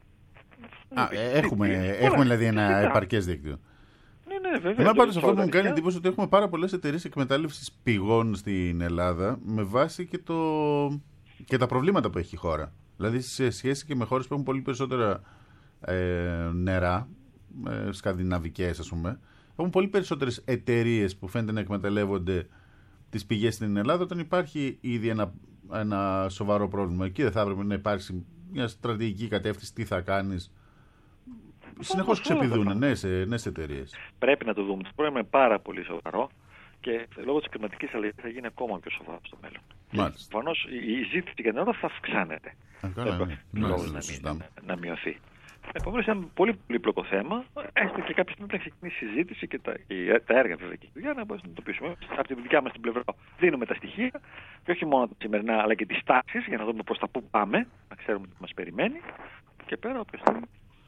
Α, έχουμε, έχουμε δηλαδή ένα επαρκές δίκτυο. Ναι, ναι, βέβαια. Εμένα πάντως αυτό που μου κάνει εντύπωση ότι έχουμε πάρα πολλές εταιρείες εκμετάλλευσης πηγών στην Ελλάδα με βάση και, το... και τα προβλήματα που έχει η χώρα. Δηλαδή σε σχέση και με χώρες που έχουν πολύ περισσότερα ε, νερά, ε, σκανδιναβικές ας πούμε, έχουν πολύ περισσότερες εταιρείες που φαίνεται να εκμεταλλεύονται τις πηγές στην Ελλάδα, όταν υπάρχει ήδη ένα, ένα σοβαρό πρόβλημα. Εκεί δεν θα έπρεπε να υπάρξει μια στρατηγική κατεύθυνση, τι θα κάνεις. Συνεχώς ξεπηδούν νέες εταιρείες. Πρέπει να το δούμε. Το πρόβλημα είναι πάρα πολύ σοβαρό και λόγω της κλιματικής αλλαγής θα γίνει ακόμα πιο σοβαρό στο μέλλον. Προφανώς η ζήτηση για νερό θα αυξάνεται. Να, να μειωθεί. Επομένως είναι ένα πολύ πολύπλοκο θέμα. Έστω και κάποια στιγμή να ξεκινήσει η συζήτηση και τα, τα έργα βέβαια και για να μπορούμε να το πείσουμε. Από την δικιά μας την πλευρά δίνουμε τα στοιχεία, και όχι μόνο τα σημερινά, αλλά και τις τάσεις, για να δούμε προς τα πού πάμε, να ξέρουμε τι μας περιμένει. Και πέρα, όποιος θέλει,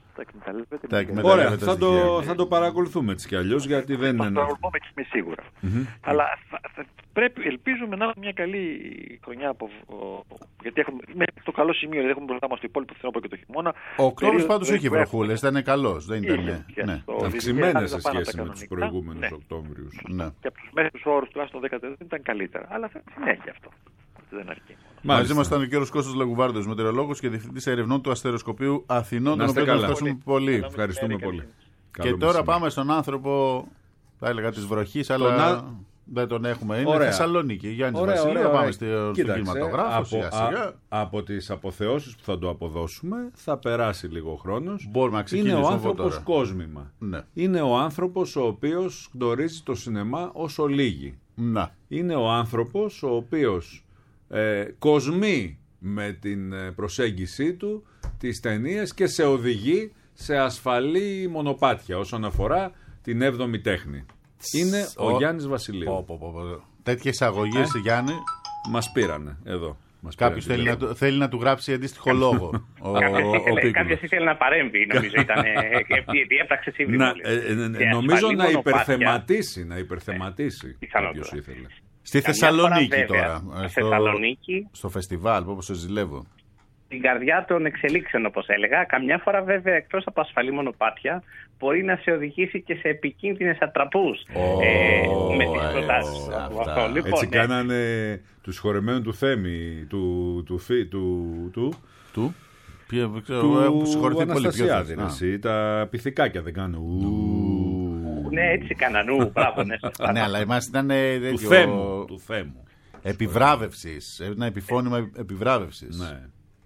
Τα εκμεταλλεύεται. Τα εκμεταλλεύεται. Ωραία, θα το, θα το παρακολουθούμε έτσι κι αλλιώς, γιατί δεν είναι. Θα το παρακολουθούμε και είμαι σίγουρα. Mm-hmm. Αλλά θα, θα, πρέπει, ελπίζουμε να έχουμε μια καλή χρονιά. Από, ο, γιατί έχουμε στο καλό σημείο, δηλαδή έχουμε μπροστά μας το υπόλοιπο φθινόπωρο και το χειμώνα. Ο Οκτώβριος πάντως έχει βροχούλες, ήταν καλός. Δεν ήταν. Ναι. Αυξημένες σε σχέση με τους προηγούμενους ναι. Οκτώβριους. Ναι. Και από τους μέσους όρους τουλάχιστον δέκα ήταν καλύτερα. Αλλά θα συνέχεια αυτό. Δεν αρκεί. Μαζί μας ήταν ο κύριος Κώστας Λαγουβάρδος, μετεωρολόγος και διευθυντής ερευνών του Αστεροσκοπείου Αθηνών. Να είστε καλά. Ευχαριστούμε πολύ. Ευχαριστούμε πολύ. Και τώρα πάμε στον άνθρωπο, θα έλεγα, της βροχής, αλλά να... δεν τον έχουμε. Είναι ωραία. Θεσσαλονίκη. Γιάννης Βασίλη, ωραία, ωραία. Πάμε στον κινηματογράφο. Από, σιγά, σιγά. Α, από τις αποθεώσεις που θα το αποδώσουμε, θα περάσει λίγο χρόνος. Μπορούμε να ξεκινήσουμε. Είναι ο άνθρωπος κόσμημα. Ναι. Είναι ο άνθρωπος ο οποίος γνωρίζει το σινεμά όσο λίγοι. Να. Είναι ο άνθρωπος ο οποίος ε, κοσμεί με την προσέγγιση του τις ταινίες και σε οδηγεί σε ασφαλή μονοπάτια όσον αφορά την έβδομη τέχνη. Είναι ο, ο Γιάννης Βασιλείου. Πω, πω, πω, πω. Τέτοιες εισαγωγές, ε? Γιάννη. Μας πήρανε εδώ. Κάποιος θέλει να, του, θέλει να του γράψει αντίστοιχο λόγο. Κάποιος ήθελε να παρέμβει, νομίζω ήταν. Επειδή έπραξε σύμβουλη. Νομίζω να υπερθεματίσει. Να υπερθεματίσει. Κάποιος ήθελε. Στη Θεσσαλονίκη τώρα. Θεσσαλονίκη. Στο φεστιβάλ, όπως σε ζηλεύω. Στην καρδιά των εξελίξεων, όπως έλεγα. Καμιά φορά, βέβαια, εκτός από ασφαλή μονοπάτια, μπορεί να σε οδηγήσει και σε επικίνδυνες ατραπούς. Oh, ε, με τις προτάσεις. Oh, λοιπόν, έτσι ναι. Κάνανε τους χορεμένους του Θέμη, του... του, του, του, του, του Ποιο, του Αναστασιάδη, εσύ, τα πυθικάκια δεν κάνουν. Ναι, έτσι κάναν. Μπράβο, ναι. Ναι, αλλά εμάς ήταν του Θέμου. Του Θέμου. Επιβράβευσης. Ένα επιφώνημα επιβράβευσης. Ναι.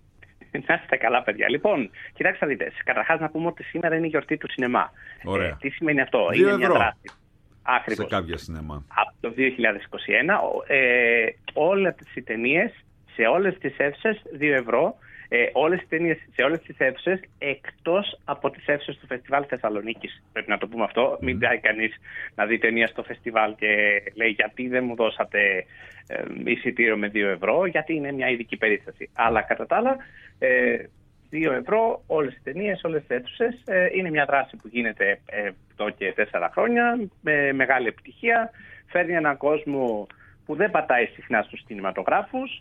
Να είστε καλά, παιδιά. Λοιπόν, κοιτάξτε να δείτε. Καταρχάς να πούμε ότι σήμερα είναι η γιορτή του σινεμά. Ωραία. Ε, τι σημαίνει αυτό? Δύο είναι ευρώ. Μια δράση. Ακριβώς. Σε κάποια σινεμά. Από το δύο χιλιάδες είκοσι ένα ε, όλες τις ταινίες σε όλες τις αίθουσες δύο ευρώ. Ε, όλες τις ταινίες σε όλες τις αίθουσες εκτός από τις αίθουσες του Φεστιβάλ Θεσσαλονίκης. Πρέπει να το πούμε αυτό. Mm. Μην πάει κανείς να δει ταινία στο φεστιβάλ και λέει γιατί δεν μου δώσατε ε, εισιτήριο με δύο ευρώ, γιατί είναι μια ειδική περίσταση. Αλλά κατά τα άλλα, ε, δύο ευρώ όλες τις ταινίες, όλες τις αίθουσες. Ε, είναι μια δράση που γίνεται ε, εδώ και τέσσερα χρόνια με μεγάλη επιτυχία. Φέρνει έναν κόσμο που δεν πατάει συχνά στους κινηματογράφους.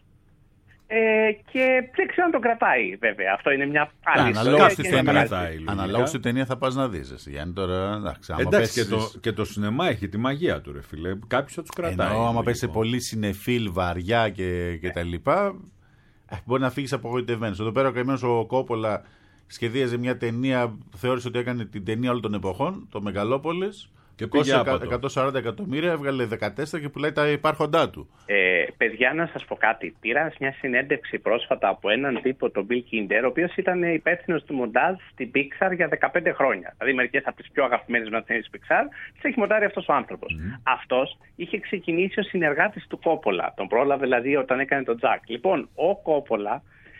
Ε, και δεν ξέρω αν τον κρατάει, βέβαια. Αυτό είναι μια άλλη ιστορία. Αναλόγως τη ταινία θα πας να δεις. Γιάννη, τώρα, εντάξει, εντάξει και, το, και το σινεμά έχει τη μαγεία του, ρε φίλε. Κάποιος θα τους κρατάει. Ενώ άμα πέσει σε πολύ συνεφίλ, βαριά και, και τα λοιπά, μπορεί να φύγεις απογοητευμένος. Εδώ πέρα ο καημένος ο Κόπολα σχεδίαζε μια ταινία, θεώρησε ότι έκανε την ταινία όλων των εποχών, το Μεγαλόπολης. Και πήγε εκατόν σαράντα εκατομμύρια, έβγαλε δεκατέσσερα και πουλάει τα υπάρχοντά του. Ε, παιδιά, να σας πω κάτι. Πήρα μια συνέντευξη πρόσφατα από έναν τύπο, τον Bill Kinder, ο οποίος ήταν υπεύθυνος του μοντάζ στην Pixar για δεκαπέντε χρόνια. Δηλαδή, μερικές από τις πιο αγαπημένες μας ταινίες της Pixar τις έχει μοντάρει αυτός ο άνθρωπος. Mm. Αυτός είχε ξεκινήσει ως συνεργάτης του Κόπολα. Τον πρόλαβε δηλαδή όταν έκανε τον Jack. Λοιπόν, ο Κόπολα.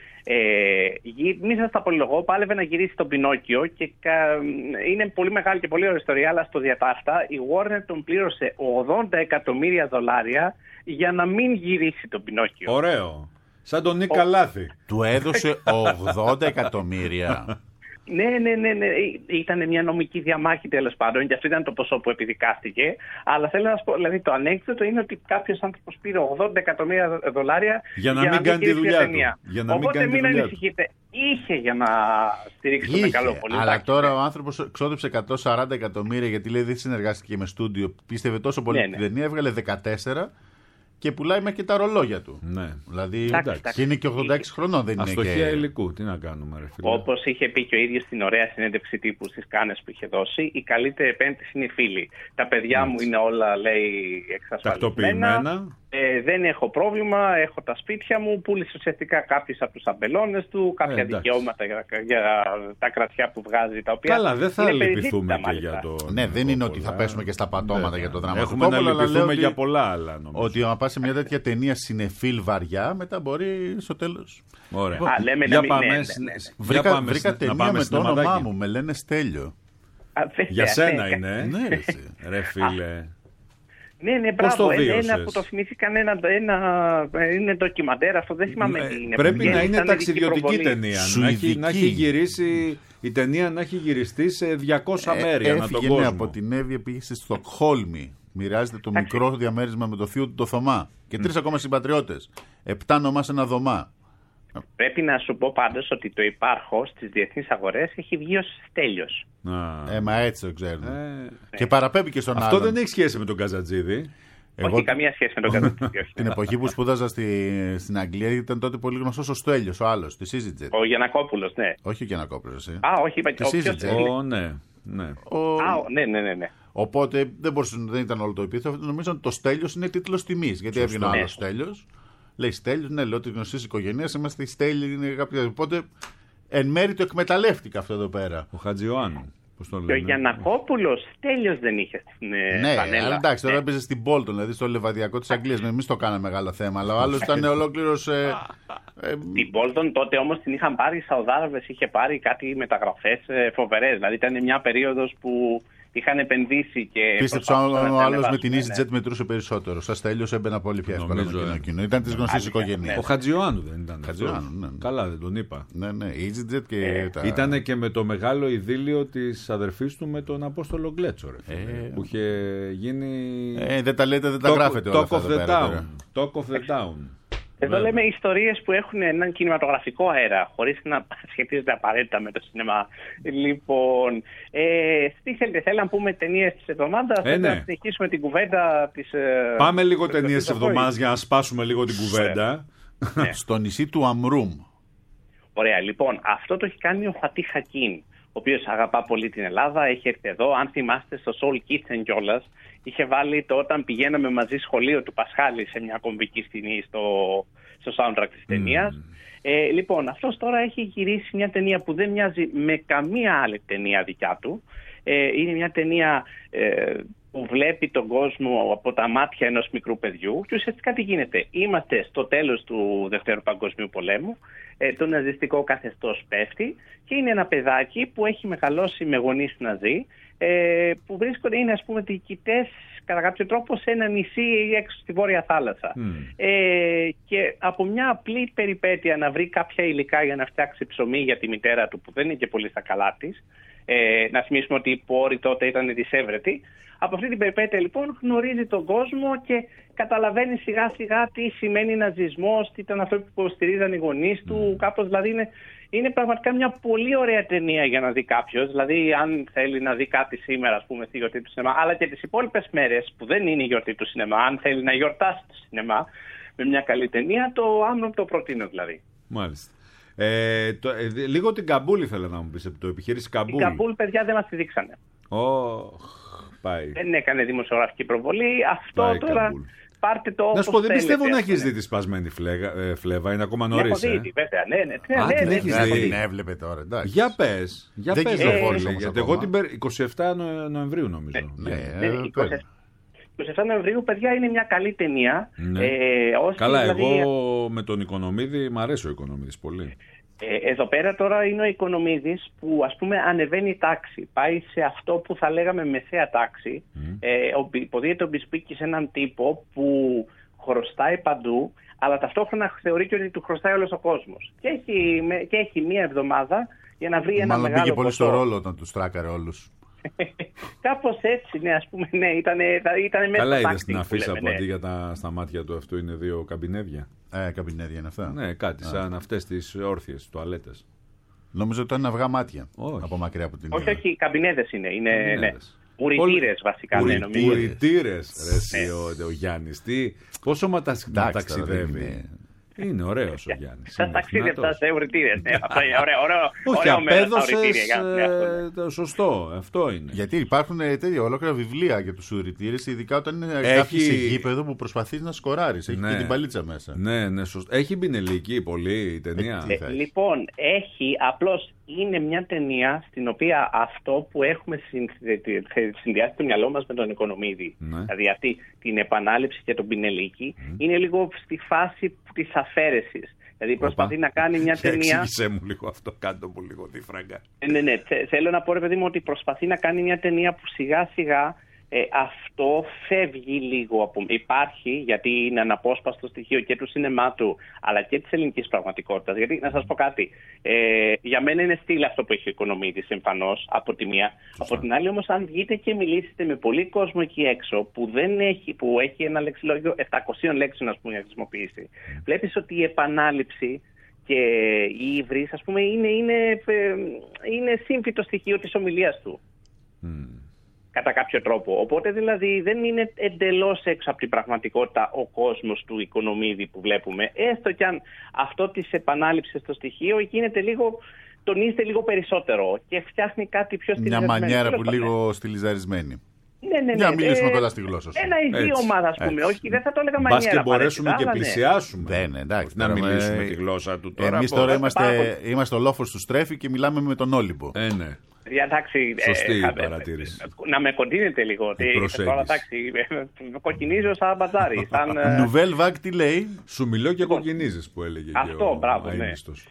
Ε, μη σας τα πολυλογώ, πάλευε να γυρίσει τον Πινόκιο και κα... είναι πολύ μεγάλη και πολύ ωραία ιστορία, αλλά στο διατάφτα η Warner τον πλήρωσε ογδόντα εκατομμύρια δολάρια για να μην γυρίσει τον Πινόκιο. Ωραίο, σαν τον Νίκα Λάθη. Του έδωσε ογδόντα εκατομμύρια. Ναι, ναι, ναι, ναι. Ήταν μια νομική διαμάχη τέλος πάντων και αυτό ήταν το ποσό που επιδικάστηκε. Αλλά θέλω να σου πω, δηλαδή το ανέκδοτο είναι ότι κάποιος άνθρωπος πήρε ογδόντα εκατομμύρια δολάρια για να μην, για να κάνει τη δουλειά του. Για να Οπότε μην, μην ανησυχείτε. Είχε για να στηρίξει το Μεγαλόπολη. Αλλά τώρα ο άνθρωπος ξόδεψε εκατόν σαράντα εκατομμύρια γιατί λέει δεν συνεργάστηκε με στούντιο. Πίστευε τόσο πολύ ναι, ναι. την ταινία, έβγαλε δεκατέσσερα. Και πουλάει μέχρι και τα ρολόγια του. Ναι. Δηλαδή εντάξει, είναι και ογδόντα έξι χρονών, δεν αστοχία είναι. Αστοχία υλικού, τι να κάνουμε, ρε φίλε. Όπως είχε πει και ο ίδιος στην ωραία συνέντευξη τύπου στις Κάνες που είχε δώσει, η καλύτερη επένδυση είναι οι φίλοι. Τα παιδιά Έτσι. μου είναι όλα, λέει, εξασφαλισμένα. Ε, δεν έχω πρόβλημα, έχω τα σπίτια μου. Πούλησε ουσιαστικά κάποιους από τους αμπελώνες του, κάποια ε, δικαιώματα για, για τα κρατιά που βγάζει. Τα οποία καλά, δεν θα λυπηθούμε και για το. Ναι, δεν είναι ότι θα πέσουμε και στα πατώματα για το δράμα. Έχουμε να λυπηθούμε για πολλά άλλα, νομίζω. Ότι αν πας σε μια τέτοια ταινία συνεφίλ βαριά, μετά μπορεί στο τέλος. Ωραία. Α, λέμε, για να πάμε, ναι, ναι, ναι. Βρήκα, πάμε βρήκα σ... ταινία με το όνομά μου, με λένε Στέλιο. Α, για σένα είναι, ναι, ρε φίλε. Ναι, ναι, μπράβο. Ένα, ένα που το θυμήθηκαν ένα, ένα, είναι ντοκιμαντέρ, αυτό δεν θυμάμαι τι είναι. Πρέπει να είναι ταξιδιωτική ταινία. Να έχει, να έχει γυρίσει η ταινία να έχει γυριστεί σε διακόσια ε, μέρη ανά τον κόσμο. Ναι, από την Εύη πήγε στη Στοκχόλμη. Μοιράζεται το μικρό διαμέρισμα με το θείο του το Θωμά. Και τρεις mm. ακόμα συμπατριώτες. Επτά νομά σε ένα δωμά. Πρέπει να σου πω πάντως ότι το υπάρχω στις διεθνείς αγορές έχει βγει ως Στέλιος. Ε, μα έτσι το ξέρουν. Ε, και παραπέμπει και στον αυτό άλλον. Αυτό δεν έχει σχέση με τον Καζατζίδη. Εγώ, όχι, καμία σχέση με τον Καζατζίδη. Την εποχή που σπούδαζα στη, στην Αγγλία ήταν τότε πολύ γνωστός ο Στέλιος, ο άλλος, τη EasyJet. Ο Γιαννακόπουλος, ναι. Όχι ο Γιαννακόπουλος. Ε. Α, όχι, είπα τη EasyJet. Ο, ναι, ναι. Ο... Α, ναι, ναι, ναι, ναι. Οπότε δεν, μπορούσε, δεν ήταν όλο το επίθετο. Νομίζω ότι το Στέλιος είναι τίτλος τιμής. Γιατί έβγαινε ο άλλος Στέλιος. Λέει Στέλιος, ναι, λέω ότι γνωστή οικογένεια είμαστε οι Στέλιοι, είναι κάποια. Οπότε εν μέρει το εκμεταλλεύτηκα αυτό εδώ πέρα. Ο Χατζιωάννου. Και ο Γιαννακόπουλος Στέλιος δεν είχε στην ε, ναι, πανέλα. Αλλά εντάξει, τώρα ναι. έπαιζε στην Bolton, δηλαδή στο λεβαδιακό της Αγγλίας. Εμείς το κάναμε μεγάλο θέμα, αλλά ο άλλος ήταν ολόκληρος. Ε, ε, την Bolton τότε όμως την είχαν πάρει οι Σαουδάραβες, είχε πάρει κάτι μεταγραφές ε, φοβερές. Δηλαδή ήταν μια περίοδος που είχαν επενδύσει και. Πίστεψα ο άλλος με την EasyJet μετρούσε περισσότερο. Σας Τέλειος έμπαινα πολύ πιο εύκολα με το κοινό. Ήταν της γνωστής οικογένειας. Ο Χατζιωάννου δεν ήταν. Χατζιωάννου, ναι. Καλά, δεν τον είπα. Ναι, ναι, EasyJet και. Ε, τα... Ήταν και με το μεγάλο ειδήλιο της αδερφής του με τον Απόστολο Γκλέτσο. Ε, που είχε γίνει. Ε, δεν τα λέτε, δεν τα γράφετε όλα αυτά. Talk of the town. Εδώ λέμε ιστορίες που έχουν έναν κινηματογραφικό αέρα, χωρίς να σχετίζονται απαραίτητα με το σινεμά. Λοιπόν, ε, τι θέλετε, θέλετε να πούμε ταινίες της εβδομάδας, ε, θέλετε ναι. να συνεχίσουμε την κουβέντα της... Πάμε λίγο ταινίες της εβδομάδας για να σπάσουμε λίγο την κουβέντα. Ναι. Στο νησί του Αμρούμ. Ωραία, λοιπόν, αυτό το έχει κάνει ο Φατίχ Χακίν, ο οποίος αγαπά πολύ την Ελλάδα, έχει έρθει εδώ, αν θυμάστε στο Soul Kitchen κιόλας, είχε βάλει το όταν πηγαίναμε μαζί σχολείο του Πασχάλη σε μια κομβική σκηνή στο, στο soundtrack της ταινίας. Mm. Ε, λοιπόν, αυτός τώρα έχει γυρίσει μια ταινία που δεν μοιάζει με καμία άλλη ταινία δικιά του. Ε, είναι μια ταινία ε, που βλέπει τον κόσμο από τα μάτια ενός μικρού παιδιού και ουσιαστικά τι γίνεται. Είμαστε στο τέλος του Δευτέρου Παγκοσμίου Πολέμου, ε, το ναζιστικό καθεστώς πέφτει και είναι ένα παιδάκι που έχει μεγαλώσει με γονείς Ναζί, ε, που βρίσκονται, είναι ας πούμε διοικητές κατά κάποιο τρόπο σε ένα νησί έξω στη Βόρεια Θάλασσα. Mm. Ε, και από μια απλή περιπέτεια να βρει κάποια υλικά για να φτιάξει ψωμί για τη μητέρα του που δεν είναι και πολύ στα καλά της, ε, να θυμίσουμε ότι οι πόροι τότε ήταν δισεύρετοι. Από αυτή την περιπέτεια λοιπόν γνωρίζει τον κόσμο και καταλαβαίνει σιγά σιγά τι σημαίνει ναζισμός, τι ήταν αυτό που υποστηρίζαν οι γονείς του, mm. κάπως δηλαδή είναι, είναι πραγματικά μια πολύ ωραία ταινία για να δει κάποιος. Δηλαδή αν θέλει να δει κάτι σήμερα ας πούμε στη γιορτή του σινεμά, αλλά και τις υπόλοιπες μέρες που δεν είναι η γιορτή του σινεμά, αν θέλει να γιορτάσει το σινεμά με μια καλή ταινία, το άμνο το προτείνω δηλαδή. Μάλιστα. Ε, το, ε, λίγο την Καμπούλ ήθελα να μου πεις, το επιχείρηση Καμπούλ. Την Καμπούλ παιδιά δεν μας τη δείξανε. Oh, πάει. Δεν έκανε δημοσιογραφική προβολή. Αυτό πάει τώρα Καμπούλ. Πάρτε το όπως να σου πω, δεν θέλετε, πιστεύω να έχεις δει τη σπασμένη φλέγα, ε, φλέβα, είναι ακόμα νωρίς. Έχω δει, ε. βέβαια, ναι, ναι. Α, ναι, την ναι, έχεις ναι, δει. Την έβλεπε τώρα, εντάξει. Για πες, για δεν πες. κυκλοφόρησε Ε, γιατί εγώ την είκοσι επτά Νοεμβρίου νομίζω. Ναι, ναι, ναι, ναι, είκοσι επτά Νοεμβρίου, παιδιά, είναι μια καλή ταινία. Ναι. Ε, όσοι, καλά, δηλαδή, εγώ με τον Οικονομίδη, μ' αρέσει ο Οικονομίδης πολύ. Ε, εδώ πέρα τώρα είναι ο Οικονομίδης που ας πούμε ανεβαίνει η τάξη. Πάει σε αυτό που θα λέγαμε μεσαία τάξη. Mm. Ε, υποδίεται ο Μπισπίκη σε έναν τύπο που χρωστάει παντού, αλλά ταυτόχρονα θεωρεί και ότι του χρωστάει όλος ο κόσμος. Και έχει, και έχει μία εβδομάδα για να βρει ένα μάλλον μεγάλο πήγε πολύ ποσό. στο ρόλο όταν τους τράκαρε όλους. Κάπως έτσι, ναι, ας πούμε, ναι, ήταν, ήταν μέσα. Καλά στο είδες την αφίσα λέμε, που ναι. αντί για τα, στα μάτια του αυτού είναι δύο καμπινέδια. Ε, καμπινέδια είναι αυτά. Ναι, κάτι Α. σαν αυτές τις όρθιες τουαλέτες. Νομίζω ότι ήταν αυγά μάτια. Όχι. Από μακριά από την. Όχι, όχι, καμπινέδες είναι. είναι καμπινέδες. Ναι. Ουρητήρες βασικά, ναι, νομίζω. Ουρητήρες, ρε εσύ ο, ο Γιάννης. Τι, πόσο μα τα ταξιδεύει. Είναι ωραίος ο Γιάννης. Σας ταξίδευσα σε ουρητήρες. Ναι, αυτό είναι ωραίο. Όχι, απέδωσες το σωστό. Αυτό είναι. Γιατί υπάρχουν τέτοια ολόκληρα βιβλία για τους ουρητήρες, ειδικά όταν είναι κάποιοι σε γήπεδο που προσπαθείς να σκοράρεις. Έχει και την παλίτσα μέσα. Ναι, ναι, σωστό. Έχει πινελική πολύ η ταινία. Λοιπόν, έχει, απλώς είναι μια ταινία στην οποία αυτό που έχουμε συνδυάσει το μυαλό μας με τον Οικονομίδη, δηλαδή αυτή την επανάληψη και τον πινελίκη, είναι λίγο στη φάση της αφαίρεσης. Δηλαδή προσπαθεί να κάνει μια ταινία. Εξήγησέ μου λίγο αυτό, κάτω μου λίγο τη φράγκα. Ναι, ναι, θέλω να πω ρε παιδί μου ότι προσπαθεί να κάνει μια ταινία που σιγά σιγά Ε, αυτό φεύγει λίγο από... Υπάρχει, γιατί είναι αναπόσπαστο στοιχείο και του σινεμάτου, αλλά και της ελληνικής πραγματικότητας. Γιατί, να σας πω κάτι, ε, για μένα είναι στήλη αυτό που έχει ο Οικονομίδης, εμφανώς, από τη μία. Από την άλλη όμως, αν βγείτε και μιλήσετε με πολύ κόσμο εκεί έξω, που, δεν έχει, που έχει ένα λεξιλόγιο επτακόσιες λέξεων, ας πούμε, να χρησιμοποιήσει, βλέπεις ότι η επανάληψη και η ύβρις, ας πούμε, είναι, είναι, είναι σύμφυτο στοιχείο της ομιλίας του. Mm. Κατά κάποιο τρόπο. Οπότε δηλαδή δεν είναι εντελώς έξω από την πραγματικότητα ο κόσμος του Οικονομίδη που βλέπουμε. Έστω κι αν αυτό της επανάληψης στο στοιχείο γίνεται λίγο, τονίζεται λίγο περισσότερο και φτιάχνει κάτι πιο στυλιζαρισμένο. Μια μανιέρα που λίγο στυλιζαρισμένη. Ναι, ναι, ναι. Για να μιλήσουμε ε, κοντά στη γλώσσα σου. Ένα ή δύο ομάδα, ας πούμε. Όχι, δεν θα το έλεγα μανιέρα. Μπας και μπορέσουμε και πλησιάσουμε. Ναι, ναι, εντάξει. Να μιλήσουμε τη γλώσσα του τώρα. Εμείς τώρα είμαστε, είμαστε ο λόφος του Στρέφη και μιλάμε με τον Όλυμπο. Ε, ναι. Εντάξει, σωστή ε, η παρατήρηση. Να με κοντίνετε λίγο. Ότι τώρα εντάξει, με κοκκινίζω σαν μπατζάρι. Σαν... Νουβέλ Βάγκ τι λέει? Σου μιλώ και κοκκινίζεις που έλεγε. Αυτό, και ο μπράβο, ναι.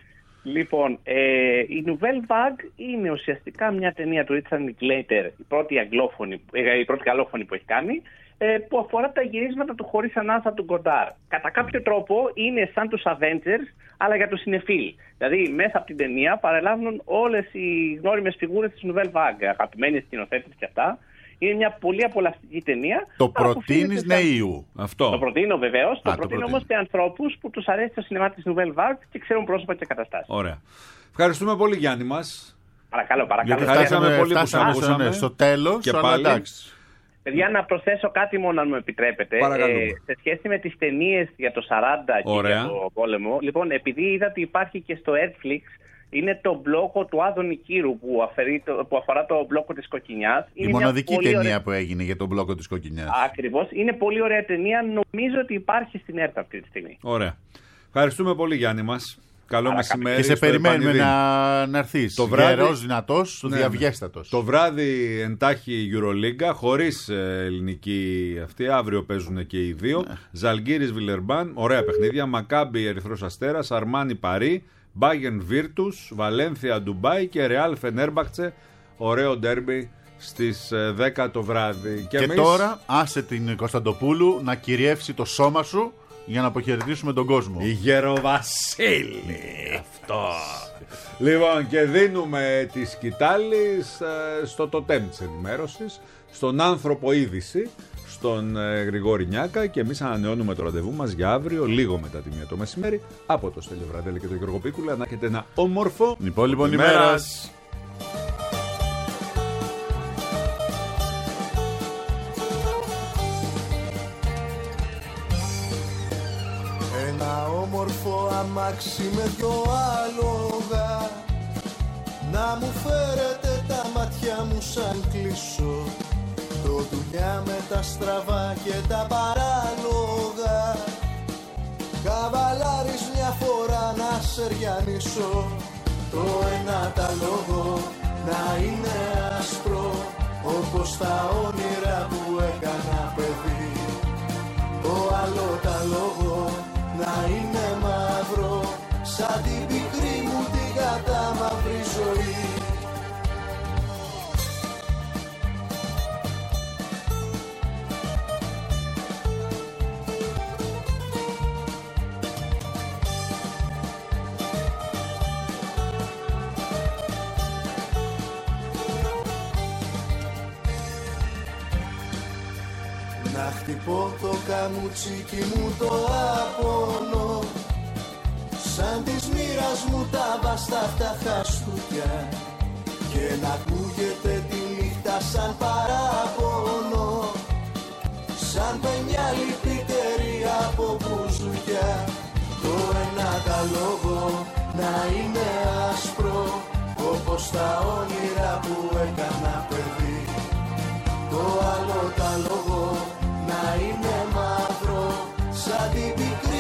Λοιπόν, ε, η Nouvelle Vague είναι ουσιαστικά μια ταινία του Richard Linklater, η πρώτη, αγγλόφωνη, η πρώτη γαλλόφωνη που έχει κάνει, ε, που αφορά τα γυρίσματα του χωρίς ανάσα του Godard. Κατά κάποιο τρόπο είναι σαν τους Avengers, αλλά για τους συνεφίλ. Δηλαδή, μέσα από την ταινία παρελάβουν όλες οι γνώριμες φιγούρες της Nouvelle Vague, αγαπημένοι σκηνοθέτες και αυτά. Είναι μια πολύ απολαυστική ταινία. Το προτείνεις νέου. Αυτό. Το προτείνω βεβαίως. Το, το προτείνω όμως σε ανθρώπους που τους αρέσει το σινεμά της Nouvelle Vague και ξέρουν πρόσωπα και καταστάσεις. Ωραία. Ευχαριστούμε πολύ, Γιάννη μας. Παρακαλώ, παρακαλώ. Ευχαριστούμε πολύ που σ' ακούσαμε. Στο τέλος, και πάλι. Παιδιά, να προσθέσω κάτι μόνο, αν μου επιτρέπετε. Ε, σε σχέση με τις ταινίες για το σαράντα και για το πόλεμο. Λοιπόν, επειδή είδα ότι υπάρχει και στο Netflix, είναι το μπλόκο του Άδωνη Κύρου που, το, που αφορά το μπλόκο της Κοκκινιάς. Η είναι μοναδική ταινία ωραία... που έγινε για τον μπλόκο της Κοκκινιάς. Ακριβώς. Είναι πολύ ωραία ταινία. Νομίζω ότι υπάρχει στην ΕΡΤ αυτή τη στιγμή. Ωραία. Ευχαριστούμε πολύ, Γιάννη μας. Καλό Άρα, μεσημέρι. Και σε περιμένουμε να, να έρθεις. Το βράδυ... Γερός, δυνατός, ναι, διαβιέστατος. Το βράδυ εντάχει EuroLeague, χωρίς ελληνική αυτή. Αύριο παίζουν και οι δύο. Ναι. Ζαλγκίρις Βιλερμπάν, ωραία παιχνίδια. Μακάμπι Ερυθρός Αστέρας, Αρμάνι Παρί. Bayern Virtus, Βαλένθια Ντουμπάι και Real Φενέρμπαχτσε. Ωραίο ντέρμπι στις δέκα το βράδυ. Και, και εμείς... τώρα άσε την Κωνσταντοπούλου να κυριεύσει το σώμα σου για να αποχαιρετήσουμε τον κόσμο. Η Γεροβασίλη. Αυτό. Λοιπόν, και δίνουμε τη σκητάλη στο τοτέμ της ενημέρωσης, στον άνθρωπο είδηση, τον ε, Γρηγόρη Νιάκα, και εμείς ανανεώνουμε το ραντεβού μας για αύριο λίγο μετά τη μία το μεσημέρι από το Στέλιο Βραντέλη και τον Γιώργο Πίκουλα. Να έχετε ένα όμορφο υπόλοιπο ημέρας. Ένα όμορφο αμάξι με δυο άλογα, να μου φέρετε τα μάτια μου σαν κλείσω, το δουλειά με τα στραβά και τα παράλογα. Καβαλάρεις μια φορά να σεριανίσω, το ένα τα λόγο να είναι άσπρο, όπως τα όνειρα που έκανα παιδί. Το άλλο τα λόγο να είναι μαύρο, σαν την πικρή μου την κατάμαυρη ζωή. Να χτυπώ το καμουτσίκι μου το απόνο, σαν της μοίρας μου τα βάστα τα χαστούκια, και να ακούγεται τη νύχτα σαν παράπονο, σαν παινιά λυπητερή από μπουζουκιά. Το ένα τα λόγο να είναι άσπρο, όπως τα όνειρα που έκανα παιδί. Το άλλο τα λόγο να είναι μαύρο, σαν την πικρή